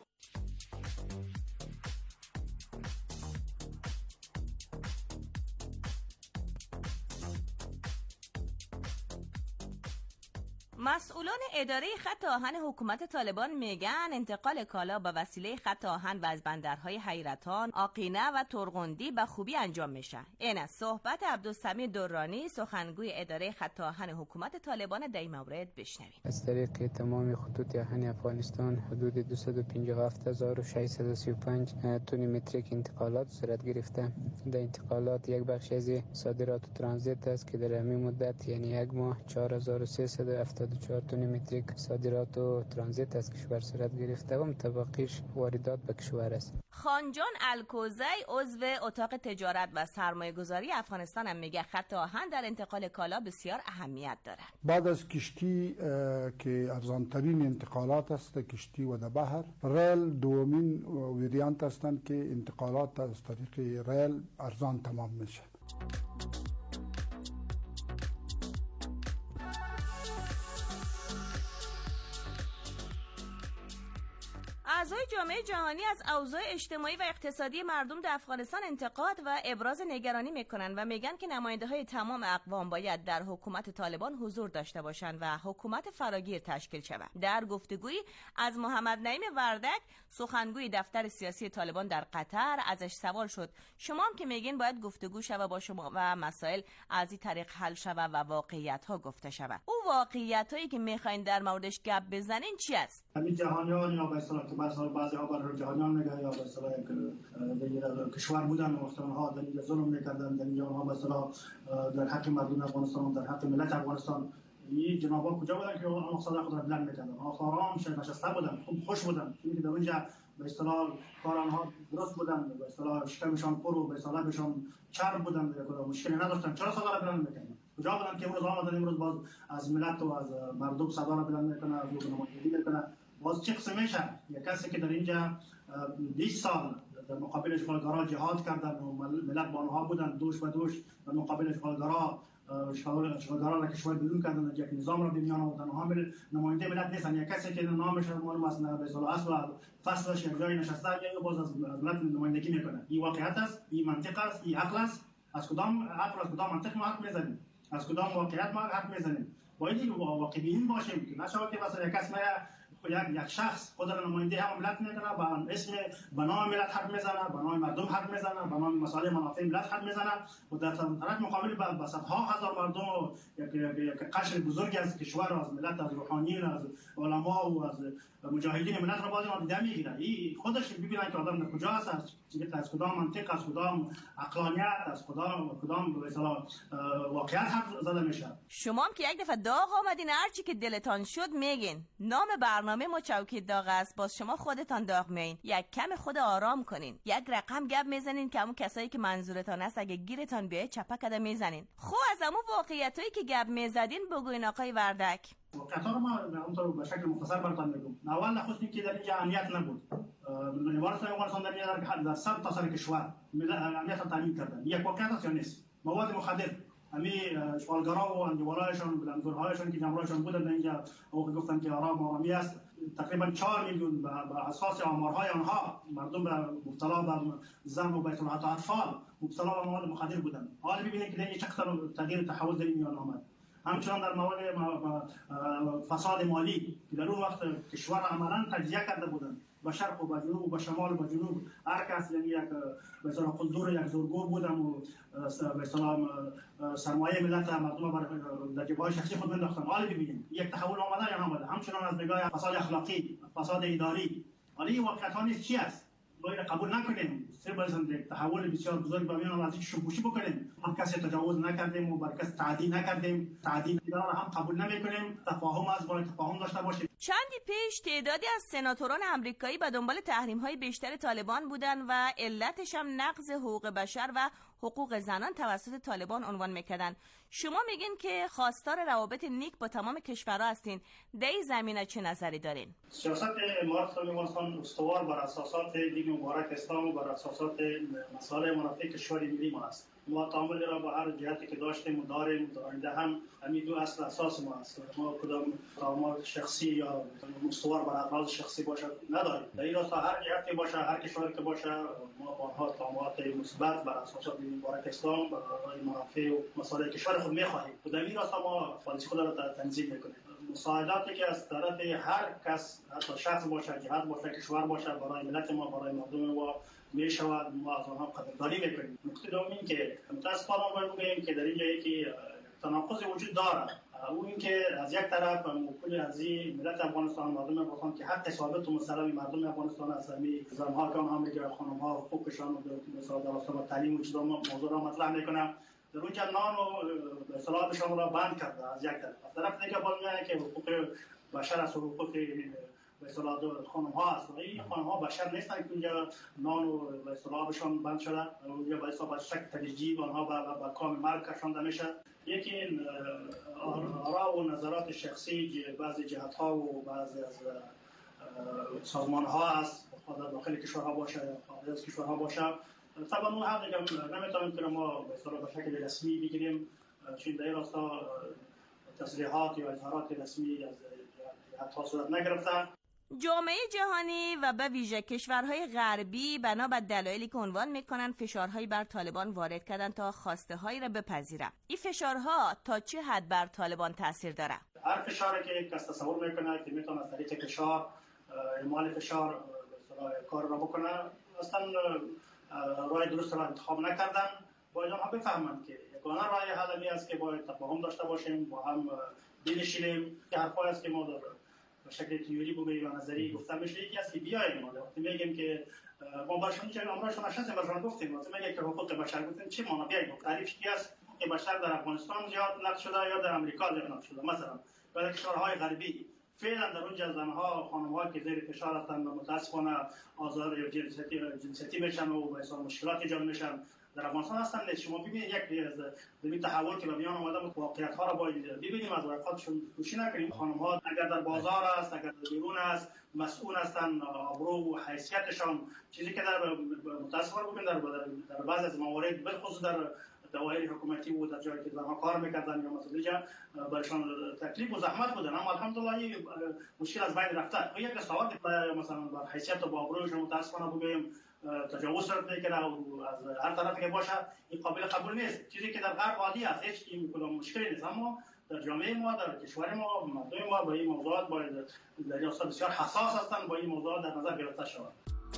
مسئولان اداره خط آهن حکومت طالبان میگن انتقال کالا به وسیله خط آهن و از بندرهای حیرتان، آقینه و ترغندی به خوبی انجام میشه. این از صحبت عبدالسمیع درانی، سخنگوی اداره خط آهن حکومت طالبان در این مورد بشنویم. از طریق تمام خطوط آهن افغانستان حدود دویست و پنجاه و هفت هزار و ششصد و سی و پنج تن متریک انتقالات صورت گرفته. در انتقالات یک بخش از صادرات و ترانزیت است که در همین مدت یعنی یک ماه چهار هزار و سیصد و هفتاد و چهار تن متریک صادرات و ترانزیت از کشور صورت گرفته و متبقیش واردات به کشور است. خانجان الکوزی عضو اتاق تجارت و سرمایه گذاری افغانستان هم میگه خط آهن در انتقال کالا بسیار اهمیت داره. بعد از کشتی که ارزانترین انتقالات است، کشتی و در بحر، ریل دومین وریانت هستند که انتقالات از طریق ریل ارزان تمام میشه. اعضای جامعه جهانی از اوضاع اجتماعی و اقتصادی مردم در افغانستان انتقاد و ابراز نگرانی میکنن و میگن که نماینده های تمام اقوام باید در حکومت طالبان حضور داشته باشند و حکومت فراگیر تشکیل شود. در گفتگویی از محمد نعیم وردک، سخنگوی دفتر سیاسی طالبان در قطر، ازش سوال شد شما هم که میگین باید گفتگو شود با شما و مسائل از این طریق حل شود و واقعیت ها گفته شود، او واقعیت هایی که میخواین در موردش گپ بزنین چی است؟ همین جهانیان یا به اصطلاح مثلا بعضی ها برای جهانیان میگن یا به اصطلاح یک کشور بودن و وقتی اونها در اینجا ظلم میکردن، در اینجا اونها به اصطلاح در حق مردم افغانستان، در حق ملت افغانستان، این جنابا کجا بودن که اون مقصد خود را بلند میکردن؟ اونها آرام نشسته بودن، خوب خوش بودن، چون در اونجا به اصطلاح کار آنها درست بودن، به اصطلاح شکمشان پر و به اصطلاح بهشون چرب بودن، مشکلی نداشتن. چرا صدا را بلند میکردن؟ کجا بودن که امروز آمدن امروز باز از ملت و از مردم صدا را بلند میکنه، از نمایندگی میکنه؟ باز چه قسم میشه؟ یک کسی که در اینجا بیست سال در مقابل اشغالگرا جهاد کردن و ملت با آنها بودن دوش به دوش در مقابل اشغالگرا، اشغالگرا را کشور بیرون کردن، یک نظام را به میان آوردن، آنها نماینده ملت نیستن. یک کسی که نامش معلوم است به اصطلاح اصل و فصلش یک جای نشسته یا باز از ملت نمایندگی میکنه. این واقعیت است، این منطق است، این عقل است. از کدام عقل، از کدام منطق ما حرف میزنیم؟ از کدام واقعیت ما حرف میزنیم؟ باید این واقعیین باشیم که نشود که مثلا یک کس یک یک شخص خود را نماینده هم ملت میکنه، با اسم به نام ملت حرف میزنه، به نام مردم حرف میزنه، به نام مسائل منافع ملت حرف میزنه و در طرف مقابل به صدها هزار مردم و یک قشر بزرگی از کشور، از ملت، از روحانیون، از علما و از مجاهدین ملت را باز نادیده میگیره. این خودش ببینن که آدم در کجا است، از کدام منطق، از کدام عقلانیت، از کدام کدام به اصطلاح واقعیت حرف زده میشه. شما هم که یک دفعه داغ آمدین هر چی که دلتان شد میگین. نام برنامه ما چوکی داغ است، باز شما خودتان داغ میین. یک کم خود آرام کنین، یک رقم گپ میزنین که همون کسایی که منظورتان است اگه گیرتان بیاد چپه کده میزنین. خب از همون واقعیتایی که گپ میزدین بگوین آقای وردک. واقعیت‌ها رو ما اونطور به شکل مختصر براتون میگم. اول نخست که در اینجا امنیت نبود. عبارت افغانستان در اینجا در صد تا سر کشور امنیت را تامین کردن. یک واقعیت است یا نیست؟ مواد مخدر همین اشغالگرا و اندوالایشان بلندگرهایشان که جمعرایشان بودن در اینجا او گفتن که آرام و آرامی است. تقریبا چهار میلیون به اساس آمارهای آنها مردم به مبتلا به زن و به اصطلاح اطفال مبتلا به مواد مخدر بودن. حالا ببینید که در اینجا چقدر تغییر تحول در این میان آمد. همچنان در مورد فساد مالی که در اون وقت کشور عملا تجزیه کرده بودند، به شرق و به جنوب و به شمال و به جنوب هر کس یعنی یک به اصطلاح قلدر یک زورگو بودن و به اصطلاح سرمایه ملت مردم در جیب‌های شخصی خود مینداختن. حالا ببینید یک تحول آمده یا نآمده. همچنان از نگاه فساد اخلاقی، فساد اداری، حالا این واقعیت‌ها نیست چی است؟ باید قبول نکنیم. صرف از تحول بسیار بزرگ به میان از اینکه شوخی بکنیم. هم کسی تجاوز نکردیم و بر کس تعدی نکردیم. تعدی را هم قبول نمی‌کنیم. تفاهم از باید تفاهم داشته باشیم. چندی پیش تعدادی از سناتوران آمریکایی به دنبال تحریم‌های بیشتر طالبان بودند و علتش هم نقض حقوق بشر و حقوق زنان توسط طالبان عنوان می‌کردند. شما میگین که خواستار روابط نیک با تمام کشورها هستین. در این زمینه چه نظری دارین؟ سیاست امارات افغانستان استوار بر اساسات دین مبارک اسلام و بر اساسات مسائل منافع کشور ملی ما است. ما تعامل را با هر جهتی که داشتیم و داریم آینده هم همین دو اصل اساس ما است. ما کدام تعامل شخصی یا استوار بر اغراض شخصی باشه نداریم. در این راستا هر جهتی باشه، هر کشوری که باشه، ما با آنها تعاملات مثبت بر اساسات دین مبارک اسلام برای منافع و مسائل کشور خود می‌خواهیم. و در این راستا ما پالیسی خود را تنظیم می‌کنیم. مساعداتی که از طرف هر کس، حتی شخص باشه، جهت باشه، کشور باشه، برای ملت ما، برای مردم ما می شود، ما از آنها قدردانی میکنیم. نکته دوم این که متاسفانه باید بگوییم که در اینجا یکی تناقض وجود داره. او این که از یک طرف موکل از ملت افغانستان، مردم افغانستان که حق ثابت و مسلم مردم افغانستان از همین زنها که آنها میگه خانم‌ها حقوقشان و مثلا در راستای تعلیم و چیزا موضوع را مطرح میکنن، در اونجا نان و به اصطلاح بشان را بند کرده از یک طرف. از طرف دیگه باز میگه که حقوق بشر از حقوق به اصطلاح خانم‌ها است. این خانم‌ها بشر نیستن که اونجا نان و به اصطلاح بشان بند شده، اونجا به اصطلاح شک تدریجی آنها به کام مرگ کشانده میشه. یکی آرا و نظرات شخصی بعضی جهت‌ها و بعضی از سازمان‌ها است، خود داخل کشورها باشه یا خارج از کشورها باشه. طبعا اون هم دیگه نمیتونیم که ما به اصطلاح به شکل رسمی بگیریم، چون در این راستا تصریحات یا اظهارات رسمی از جهت‌ها صورت نگرفته. جامعه جهانی و به ویژه کشورهای غربی بنا به دلایلی که عنوان میکنن فشارهایی بر طالبان وارد کردن تا خواسته هایی را بپذیره. این فشارها تا چه حد بر طالبان تاثیر داره؟ هر فشاری که کس تصور میکنه که میتونه از طریق فشار، اعمال فشار کار را بکنه، اصلا راه درست را انتخاب نکردن. باید آنها بفهمند که یگانه راه حل می است که باید تفاهم داشته باشیم، با هم بنشینیم. که حرفایی است که ما در به شکل تئوری بگوییم یا نظری گفته میشه، یکی از که بیایم ما وقتی میگیم که ما برشون چه امرشون نشسته برشون گفتیم، وقتی میگه که حقوق بشر گفتیم چه معنی بیایم تعریف چی است؟ حقوق بشر در افغانستان زیاد نقش شده یا در امریکا زیاد نقش شده؟ مثلا در کشورهای غربی فعلا در اونجا زنها خانم‌ها که زیر فشار هستند و متاسفانه آزار یا جنسیتی جنسیتی میشن و به حساب مشکلات ایجاد میشن، در افغانستان هستن نیست. شما ببینید یک از این تحول که به میان اومده بود، واقعیت ها را باید ببینیم، از واقعیتشون گوشی نکنیم. خانم ها اگر در بازار است، اگر در بیرون است، مسئول هستند، آبرو و حیثیتشان چیزی که در متاسفانه ببین در در بعضی از موارد بالخصوص در دوایر حکومتی و در جایی که زنها کار میکردن یا مثلا برشان تکلیف و زحمت بودن، اما الحمدلله مشکل از بین رفته. یک سوال مثلا بر حیثیت و آبروشون متاسفانه بگویم تجاوز صورت میکنه و از هر طرفی که باشه این قابل قبول نیست. چیزی که در غرب عادی است، هیچ این کدام مشکلی نیست، اما در جامعه ما، در کشور ما، مردم ما با این موضوعات باید در ریاست بسیار حساس هستند، با این موضوعات در نظر گرفته شود.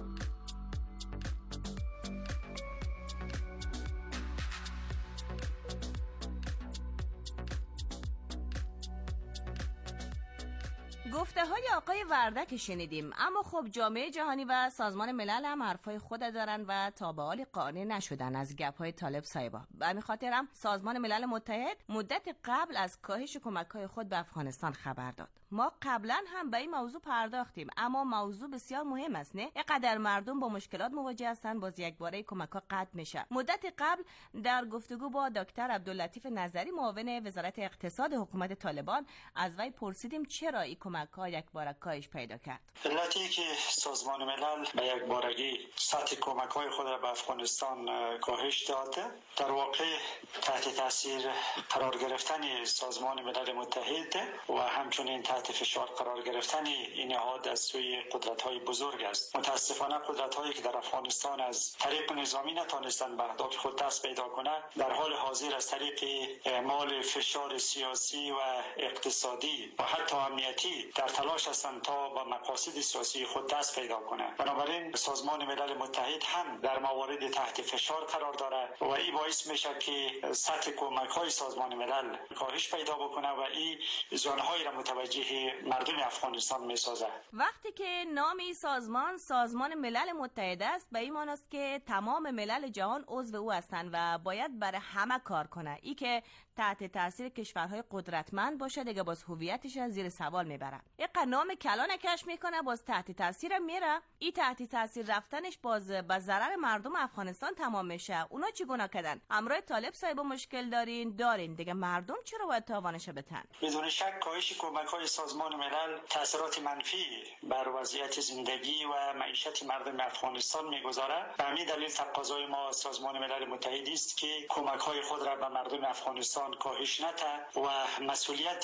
گفته های آقای وردک شنیدیم، اما خب جامعه جهانی و سازمان ملل هم حرفای خود دارن و تا به حال قانع نشدن از گپ های طالب صاحبا. به همین خاطر هم سازمان ملل متحد مدت قبل از کاهش کمک های خود به افغانستان خبر داد. ما قبلا هم به این موضوع پرداختیم، اما موضوع بسیار مهم است، نه؟ اینقدر مردم با مشکلات مواجه هستند، باز یک باره کمک ها قطع میشه. مدت قبل در گفتگو با دکتر عبداللطیف نظری معاون وزارت اقتصاد حکومت طالبان از وی پرسیدیم چرا این کمک ها یک بار کاهش پیدا کرد. علتی که سازمان ملل به یک بارگی سطح کمک های خود را به افغانستان کاهش داده، در واقع تحت تاثیر قرار گرفتن سازمان ملل متحد و همچنین تحت فشار قرار گرفتن این نهاد از سوی قدرت های بزرگ است. متاسفانه قدرت هایی که در افغانستان از طریق نظامی نتوانستند به اهداف خود دست پیدا کنند، در حال حاضر از طریق اعمال فشار سیاسی و اقتصادی و حتی امنیتی در تلاش هستند تا با مقاصد سیاسی خود دست پیدا کنند. بنابراین سازمان ملل متحد هم در موارد تحت فشار قرار دارد و این باعث میشه که سطح کمک های سازمان ملل کاهش پیدا بکنه و این زیانهای را متوجه مردم افغانستان میسازه. وقتی که نام این سازمان سازمان ملل متحد است، به این معنی است که تمام ملل جهان عضو او هستند و باید برای همه کار کنه. ای که تحت تاثیر کشورهای قدرتمند باشه دیگه باز هویتش از زیر سوال میبره. یک نام کلان کش میکنه، باز تحت تاثیر میره. این تحت تاثیر رفتنش باز به ضرر مردم افغانستان تمام میشه. اونا چی گناه کردن؟ همراه طالب صاحب مشکل دارین دارین دیگه، مردم چرا باید تاوانش بتن؟ بدون شک کاهش کمک های سازمان ملل تاثیرات منفی بر وضعیت زندگی و معیشت مردم افغانستان میگذاره. به همین دلیل تقاضای ما سازمان ملل متحد است که کمک های خود را به مردم افغانستان افغانستان کاهش نده و مسئولیت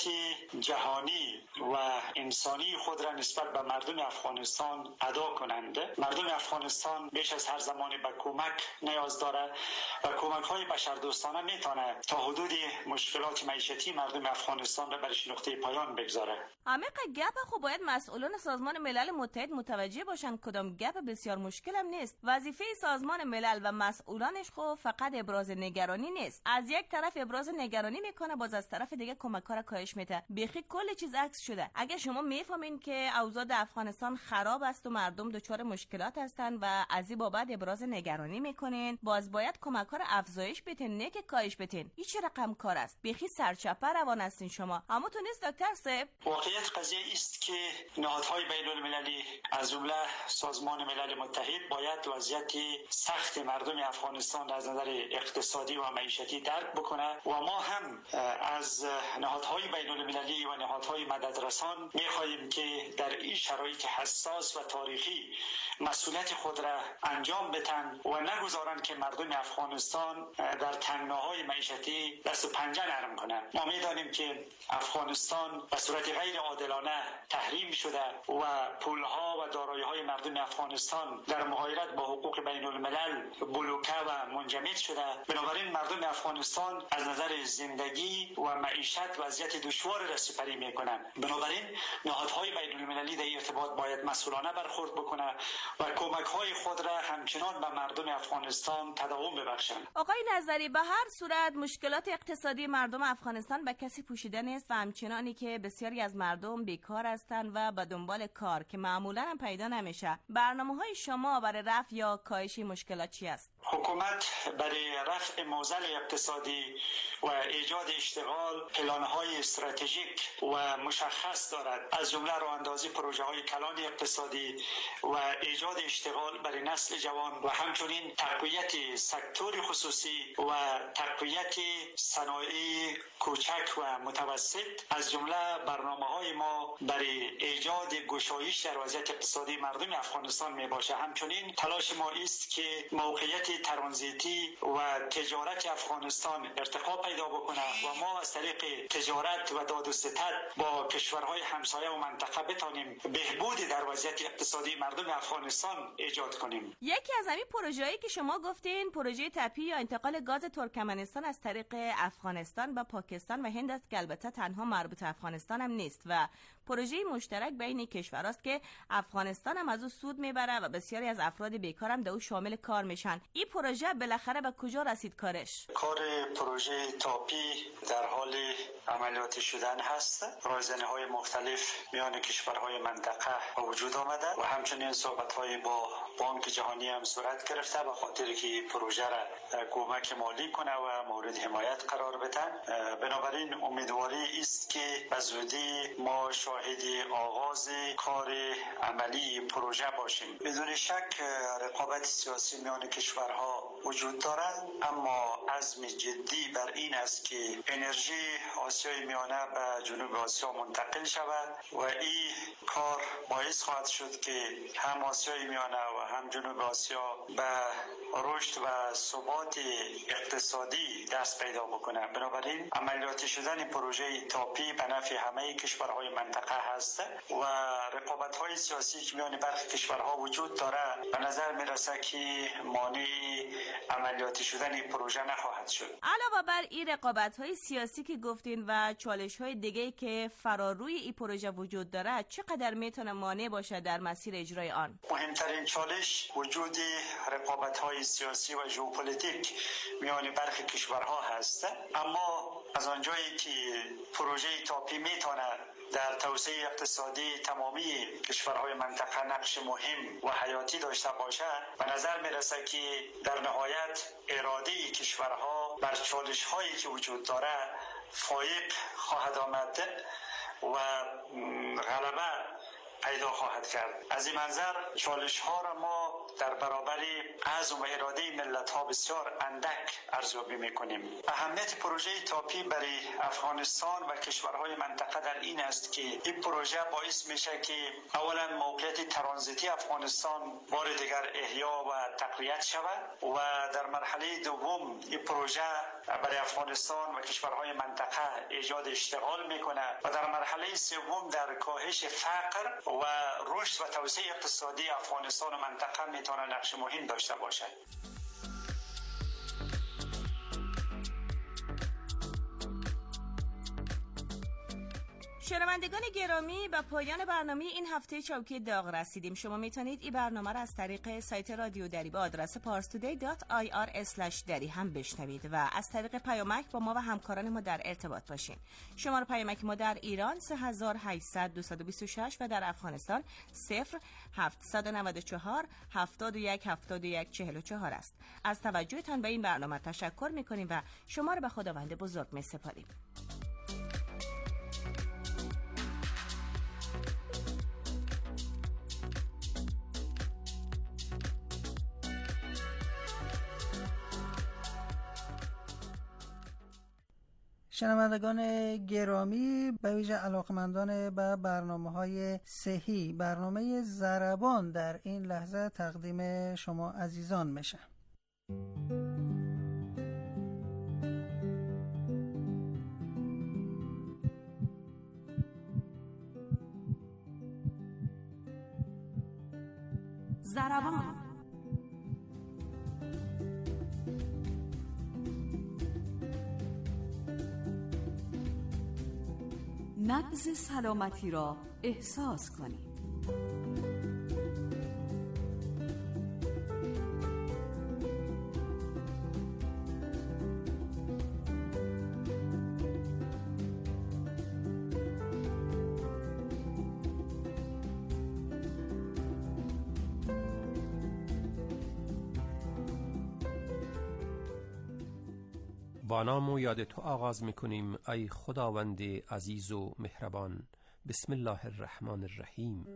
جهانی و انسانی خود را نسبت به مردم افغانستان ادا کنند. مردم افغانستان بیش از هر زمانی به کمک نیاز داره و کمک های بشردوستانه میتونه تا حدود مشکلات معیشتی مردم افغانستان را برش نقطه پایان بگذاره. عمیق گپ خب باید مسئولان سازمان ملل متحد متوجه باشند کدام گپ بسیار مشکل هم نیست. وظیفه سازمان ملل و مسئولانش خب فقط ابراز نگرانی نیست. از یک طرف ابراز نگرانی میکنه، باز از طرف دیگه کمک‌ها را کاهش میده. بیخی کل چیز عکس شده. اگه شما میفهمین که اوضاع افغانستان خراب است و مردم دچار مشکلات هستند و از این بابت ابراز نگرانی میکنین، باز باید کمک‌ها را افزایش بدین، نه که کاهش بدین. این چه رقم کار است؟ بیخی سرچپه روان هستین شما. اما تو نیست دکتر صاحب؟ واقعیت قضیه است که نهادهای بین‌المللی از جمله سازمان ملل متحد باید وضعیت سخت مردم افغانستان از نظر اقتصادی و معیشتی درک بکنه و ما هم از نهادهای بین‌المللی و نهادهای مددرسان می‌خواهیم که در این شرایط حساس و تاریخی مسئولیت خود را انجام بدن و نگذارند که مردم افغانستان در تنگناهای معیشتی دست و پنجه نرم کنند. ما می‌دانیم که افغانستان به صورت غیر عادلانه تحریم شده و پول‌ها و دارایی‌های مردم افغانستان در مغایرت با حقوق بین‌الملل بلوکه و منجمد شده. بنابراین مردم افغانستان از نظر زندگی و معیشت وضعیت دشوار را سپری می‌کنند. بنابراین نهادهای بین‌المللی در این ارتباط باید مسئولانه برخورد بکنه و کمک‌های خود را همچنان به مردم افغانستان تداوم ببخشند. آقای نظری، به هر صورت مشکلات اقتصادی مردم افغانستان به کسی پوشیده نیست و همچنانی که بسیاری از مردم بیکار هستند و به دنبال کار که معمولاً هم پیدا نمیشه. برنامه‌های شما برای رفع یا کاهش مشکلات چی است؟ حکومت برای رفع معضل اقتصادی و ایجاد اشتغال پلان‌های استراتژیک و مشخص دارد، از جمله راه‌اندازی پروژه‌های کلان اقتصادی و ایجاد اشتغال برای نسل جوان و همچنین تقویت سکتور خصوصی و تقویت صنایع کوچک و متوسط. از جمله برنامه‌های ما برای ایجاد گشایش در وضعیت اقتصادی مردم افغانستان میباشه. همچنین تلاش ما است که موقعیت ترانزیتی و تجارت افغانستان ارتقا پیدا بکنه و ما از طریق تجارت و داد و ستد با کشورهای همسایه و منطقه بتانیم بهبود در وضعیت اقتصادی مردم افغانستان ایجاد کنیم. یکی از همین پروژه‌ای که شما گفتین پروژه تپی یا انتقال گاز ترکمنستان از طریق افغانستان به پاکستان و هند است که البته تنها مربوط افغانستان هم نیست و پروژه مشترک بین کشوراست که افغانستان هم از او سود میبره و بسیاری از افراد بیکار هم در او شامل کار میشن. این پروژه بالاخره به کجا رسید کارش؟ کار پروژه تاپی در حال عملیاتی شدن هست. رایزنی‌های مختلف میان کشورهای منطقه وجود آمده و همچنین صحبت‌های با بانک جهانی هم صورت گرفته به خاطر که پروژه را کمک مالی کنه و مورد حمایت قرار بدن. بنابراین امیدواری است که به زودی ما شاهد آغاز کار عملی پروژه باشیم. بدون شک رقابت سیاسی میان کشورها وجود دارد، اما عزم جدی بر این است که انرژی آسیای میانه به جنوب آسیا منتقل شود و این کار باعث خواهد شد که هم آسیای میانه و هم جنوب آسیا به رشد و ثبات اقتصادی دست پیدا بکنه. بنابراین عملیاتی شدن پروژه تاپی به نفع همه کشورهای منطقه هست و رقابت‌های سیاسی که میان برخی کشورها وجود داره به نظر میرسه که مانع عملیاتی شدن این پروژه نخواهد شد. علاوه بر این رقابت‌های سیاسی که گفتین و چالش‌های دیگه‌ای که فراروی این پروژه وجود داره، چقدر میتونه مانع باشه در مسیر اجرای آن؟ مهمترین چالش وجود رقابت‌های سیاسی و ژئوپلیتیک میان برخی کشورها هست، اما از آنجایی که پروژه تاپی میتونه در توسعه اقتصادی تمامی کشورهای منطقه نقش مهم و حیاتی داشته باشد، به نظر میرسه که در نهایت اراده کشورها بر چالش هایی که وجود داره فایق خواهد آمد و غلبه پیدا خواهد کرد. از این منظر چالش ها را ما در برابر عزم و اراده ملت ها بسیار اندک ارزیابی میکنیم. اهمیت پروژه تاپی برای افغانستان و کشورهای منطقه در این است که این پروژه باعث میشه که اولا موقعیت ترانزیتی افغانستان بار دیگر احیا و تقویت شود و در مرحله دوم این پروژه برای افغانستان و کشورهای منطقه ایجاد اشتغال میکنه و در مرحله سوم در کاهش فقر و رشد و توسعه اقتصادی افغانستان و منطقه میتونه نقش مهم داشته باشد. شنوندگان گرامی، به پایان برنامه این هفته چوکی داغ رسیدیم. شما میتونید این برنامه را از طریق سایت رادیو دری با آدرس پارس تودی دات آی آر اسلش دری هم بشنوید و از طریق پیامک با ما و همکاران ما در ارتباط باشین. شماره پیامک ما در ایران سه هزار و هشتصد و بیست و شش و در افغانستان صفر هفتصد و نود و چهار هفتاد و یک هفتاد و یک چهل و چهار است. از توجهتان به این برنامه تشکر میکنیم و شما را به خداوند بزرگ میسپاریم. شنوندگان گرامی، به ویژه علاقمندان به برنامه‌های صحی، برنامه ضربان در این لحظه تقدیم شما عزیزان میشه. ضربان نبض سلامتی را احساس کنید. با نام و یاد تو آغاز میکنیم ای خداوند عزیز و مهربان. بسم الله الرحمن الرحیم.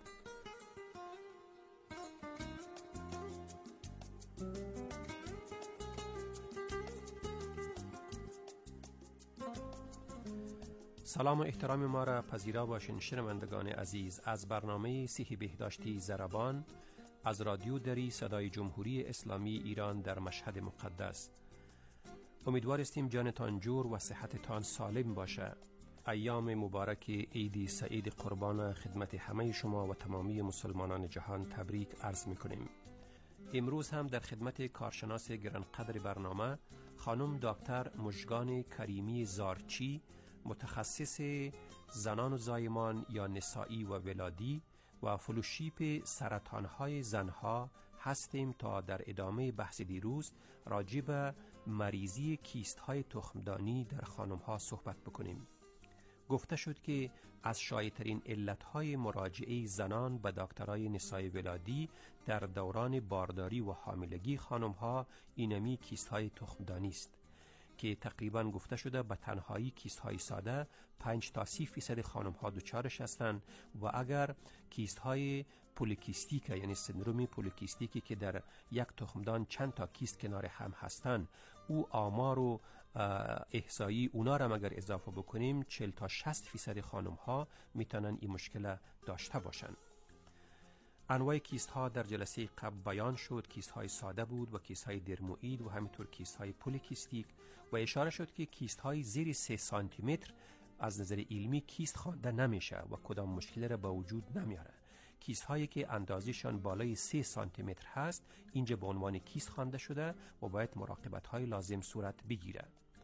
سلام و احترام ما را پذیرا باشین شنوندگان عزیز از برنامه صحی بهداشتی ضربان از رادیو دری صدای جمهوری اسلامی ایران در مشهد مقدس. امیدوار استیم جانتان جور و صحتتان سالم باشه. ایام مبارک عید سعید قربان خدمت همه شما و تمامی مسلمانان جهان تبریک عرض میکنیم. امروز هم در خدمت کارشناس گرانقدر برنامه خانم دکتر مژگان کریمی زارچی، متخصص زنان و زایمان یا نسایی و ولادی و فلوشیپ سرطانهای زنها هستیم تا در ادامه بحث دیروز راجع به مریضی کیست های تخمدانی در خانم ها صحبت بکنیم. گفته شد که از شایع‌ترین علت های مراجعه زنان به دکترای نسای ولادی در دوران بارداری و حاملگی خانم ها اینمی کیست های تخمدانی است که تقریبا گفته شده به تنهایی کیست های ساده پنج تا سی فیصد خانم ها دچارش هستند و اگر کیست های پولیکیستیک یعنی سندروم پولیکیستیکی که در یک تخمدان چند تا کیست کنار هم هستند او آمار و احصایی اونا را مگر اضافه بکنیم چهل تا شصت فیصد خانم ها میتونن این مشکل داشته باشن. انواع کیست ها در جلسه قبل بیان شد. کیست های ساده بود و کیست های درموئید و همینطور کیست های پولیکیستیک و اشاره شد که کیست های زیر سه سانتی متر از نظر علمی کیست خوانده نمیشه و کدام مشکلی را به وجود نمیاره. کیست هایی که اندازشان بالای سه سانتی متر هست اینجا به عنوان کیست خوانده شده و باید مراقبت های لازم صورت بگیره.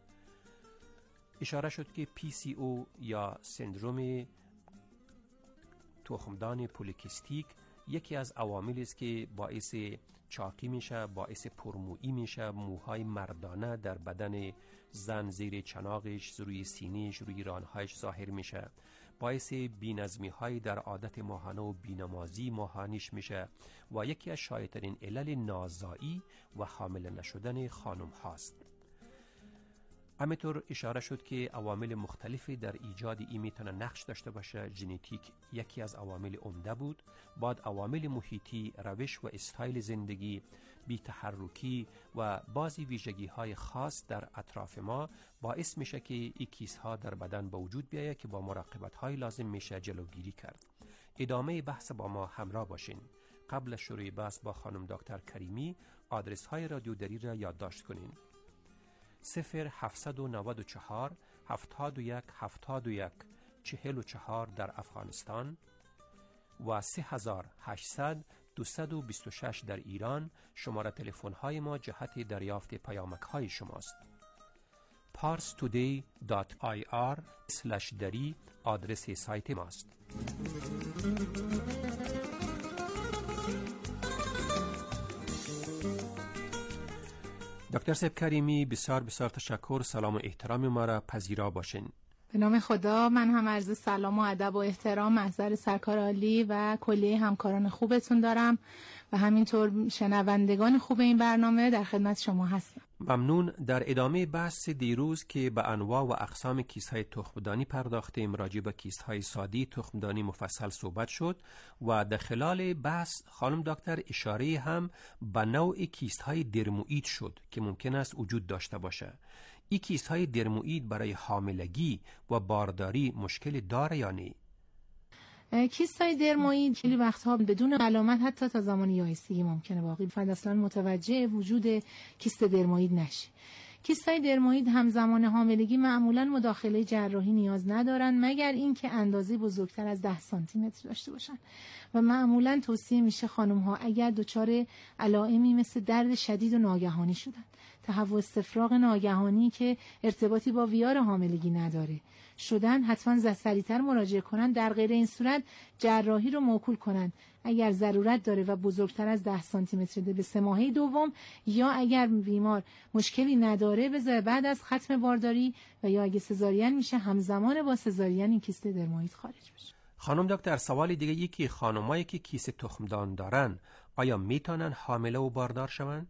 اشاره شد که پی سی او یا سندروم تخمدان پولیکیستیک یکی از عواملی است که باعث چاقی میشه، باعث پرمویی میشه، موهای مردانه در بدن زن زیر چناقش، روی سینه‌اش، روی رانهایش ظاهر میشه، باعث بی‌نظمی های در عادت ماهانه و بینمازی ماهانیش میشه و یکی از شایع‌ترین علل نازایی و حامل نشدن خانم هاست. همینطور اشاره شد که عوامل مختلفی در ایجاد این میتونه نقش داشته باشه. ژنتیک یکی از عوامل عمده بود، بعد عوامل محیطی، روش و استایل زندگی، بی تحرکی و بعضی ویژگی های خاص در اطراف ما باعث میشه که این کیست ها در بدن به وجود بیاید که با مراقبت های لازم میشه جلوگیری کرد. ادامه بحث با ما همراه باشین. قبل شروع بحث با خانم دکتر کریمی آدرس های رادیو دری را یادداشت کنین. صفر هفت نه چهار هفتاد و یک هفتاد و یک چهل و چهار در افغانستان و سه هزار و هشتصد دویست و بیست و شش در ایران شماره تلفن های ما جهت دریافت پیامک های شماست. پارس تودی دات آی آر اسلش دری آدرس سایت ماست. دکتر سیب کریمی، بسیار بسیار تشکر. سلام و احترام ما را پذیرا باشین. به نام خدا، من هم عرض سلام و ادب و احترام محضر سرکار عالی و کلیه همکاران خوبتون دارم و همینطور شنوندگان خوب این برنامه در خدمت شما هستم. ممنون. در ادامه بحث دیروز که به انواع و اقسام کیس‌های تخمدانی پرداختیم، راجع به کیس‌های سادی تخمدانی مفصل صحبت شد و در خلال بحث خانم دکتر اشاره هم به نوع کیس‌های درموئید شد که ممکن است وجود داشته باشه. این کیس‌های درموئید برای حاملگی و بارداری مشکل داره یا نه؟ کیست‌های درموئید خیلی وقتها بدون علامت حتی تا زمان یائسگی ممکنه باقی فرد اصلا متوجه وجود کیست درموئید نشه. کیست‌های درموئید همزمان حاملگی معمولا مداخله جراحی نیاز ندارن مگر اینکه اندازه بزرگتر از ده سانتی متر داشته باشن و معمولا توصیه میشه خانم‌ها اگر دچار علائمی مثل درد شدید و ناگهانی شدن، تهوع استفراغ ناگهانی که ارتباطی با ویار حاملگی نداره شدن، حتما سریعتر مراجعه کنن. در غیر این صورت جراحی رو موکول کنن اگر ضرورت داره و بزرگتر از ده سانتی متر به سه ماهه دوم، یا اگر بیمار مشکلی نداره بذاره بعد از ختم بارداری، و یا اگه سزارین میشه همزمان با سزارین این کیست درموئید خارج بشه. خانم دکتر، سوال دیگه ای که خانمایی که کیست تخمدان دارن آیا میتونن حامله و باردار شون؟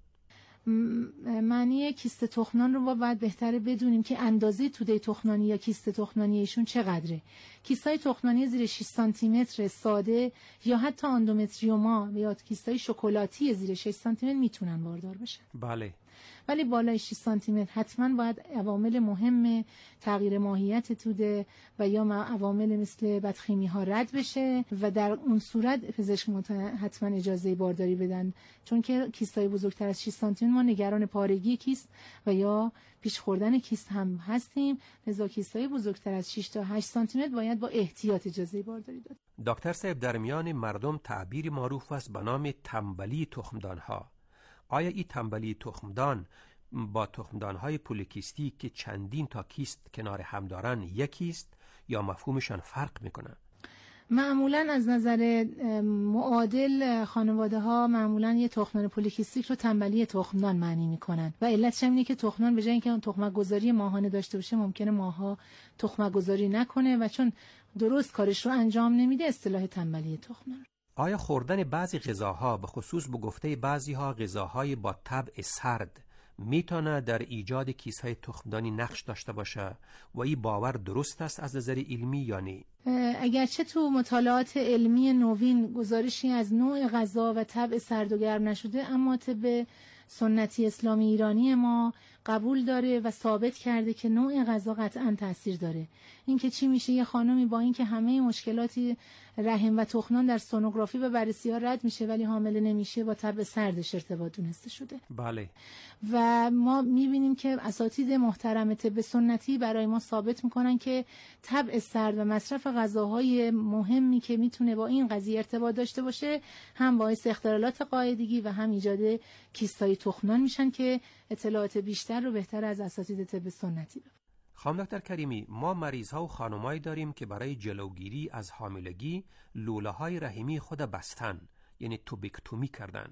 معنی کیست تخمدان رو باید بهتره بدونیم که اندازه توده تخمدانی یا کیست تخمدانی ایشون چقدره. کیست‌های تخمدانی زیر شش سانتی متر ساده یا حتی اندومتریوما یا کیست‌های شکلاتی زیر شش سانتی متر میتونن باردار بشن. بله. ولی بالای شش سانتی متر حتما باید عوامل مهم تغییر ماهیت توده و یا عوامل مثل بدخیمی ها رد بشه و در اون صورت پزشک حتما اجازه بارداری بدن، چون که کیست‌های بزرگتر از شش سانتی متر ما نگران پارگی کیست و یا پیش خوردن کیست هم هستیم، لذا کیست‌های بزرگتر از شش تا هشت سانتی متر باید با احتیاط اجازه بارداری داد. دکتر صاحب، در میان مردم تعبیر معروف است به نام تنبلی تخمدان ها. آیا این تنبلی تخمدان با تخمدان‌های پولیکیستی که چندین تا کیست کنار هم دارن یکیست یا مفهومشان فرق میکنه؟ معمولا از نظر معادل خانواده ها معمولا یه تخمدان پولیکیستیک رو تنبلی تخمدان معنی میکنن و علتش اینه که تخمدان به جای اینکه اون تخمک گذاری ماهانه داشته باشه ممکنه ماها تخمک گذاری نکنه و چون درست کارش رو انجام نمیده اصطلاح تنبلی تخمدان. آیا خوردن بعضی غذاها به خصوص به گفته بعضی ها غذاهای با طبع سرد میتونه در ایجاد کیس‌های تخمدانی نقش داشته باشه و این باور درست است از نظر علمی یا نه؟ اگرچه تو مطالعات علمی نوین گزارشی از نوع غذا و طبع سرد و گرم نشده، اما طب سنتی اسلامی ایرانی ما قبول داره و ثابت کرده که نوع غذا قطعاً تاثیر داره. این که چی میشه یه خانمی با اینکه همه مشکلاتی رحم و تخمدان در سونوگرافی و بررسی‌ها رد میشه ولی حامله نمیشه، با طبع سردش ارتباط دونسته شده. بله. و ما میبینیم که اساتید محترم طب سنتی برای ما ثابت میکنن که طبع سرد و مصرف غذاهای مهمی که میتونه با این قضیه ارتباط داشته باشه هم باعث اختلالات قاعدگی و هم ایجاد کیست‌های تخمدان میشن که اطلاعات بیشتر رو بهتر از اساتید طب سنتی بده. خانم دکتر کریمی، ما مریض ها و خانمایی داریم که برای جلوگیری از حاملگی لوله های رحمی خود بستن، یعنی توبیکتومی کردن،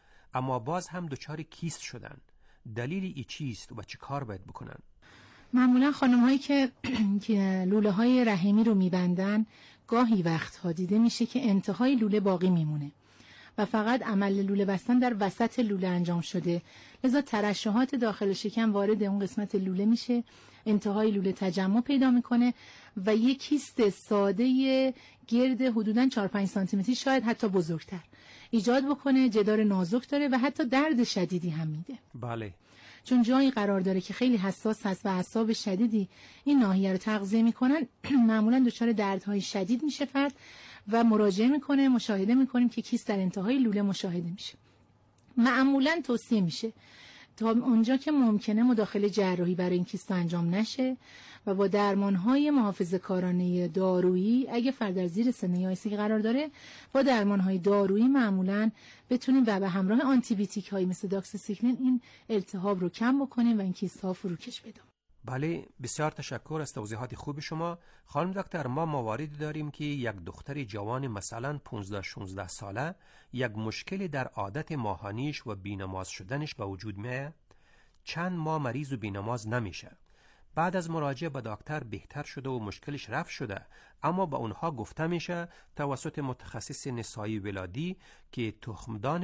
اما باز هم دچار کیست شدن. دلیل ای چیست و چه کار باید بکنن؟ معمولا خانم هایی که لوله های رحمی رو میبندن گاهی وقتها دیده میشه که انتهای لوله باقی میمونه و فقط عمل لوله بستن در وسط لوله انجام شده، لذا ترشحات داخل شکم وارد اون قسمت لوله میشه، انتهای لوله تجمع پیدا میکنه و یک کیست ساده گرد حدوداً چهار پنج سانتی متری شاید حتی بزرگتر ایجاد بکنه. جدار نازک داره و حتی درد شدیدی هم میده. بله. چون جایی قرار داره که خیلی حساس هست و اعصاب شدیدی این ناحیه رو تغذیه میکنن، معمولاً دچار دردهای شدید میشه فرد و مراجعه میکنه. مشاهده میکنیم که کیست در انتهای لوله مشاهده میشه. معمولاً توصیه میشه تا اونجا که ممکنه مداخله جراحی برای این کیست انجام نشه و با درمان‌های محافظه‌کارانه دارویی، اگه فرد در زیر سن یائسگی قرار داره، با درمان‌های دارویی معمولاً بتونیم و به همراه آنتیبیوتیک‌هایی مثل داکسیسیکلین این التهاب رو کم بکنیم و این کیست‌ها فروکش پیدا. بله، بسیار تشکر از توضیحات خوب شما. خانم دکتر، ما مواردی داریم که یک دختر جوان مثلا پانزده شانزده ساله یک مشکلی در عادت ماهانیش و بینماز شدنش به وجود میاد. چند ماه مریض و بینماز نمیشه. بعد از مراجعه به دکتر بهتر شده و مشکلش رفع شده، اما به اونها گفته میشه توسط متخصص نسایی ولادی که تخمدان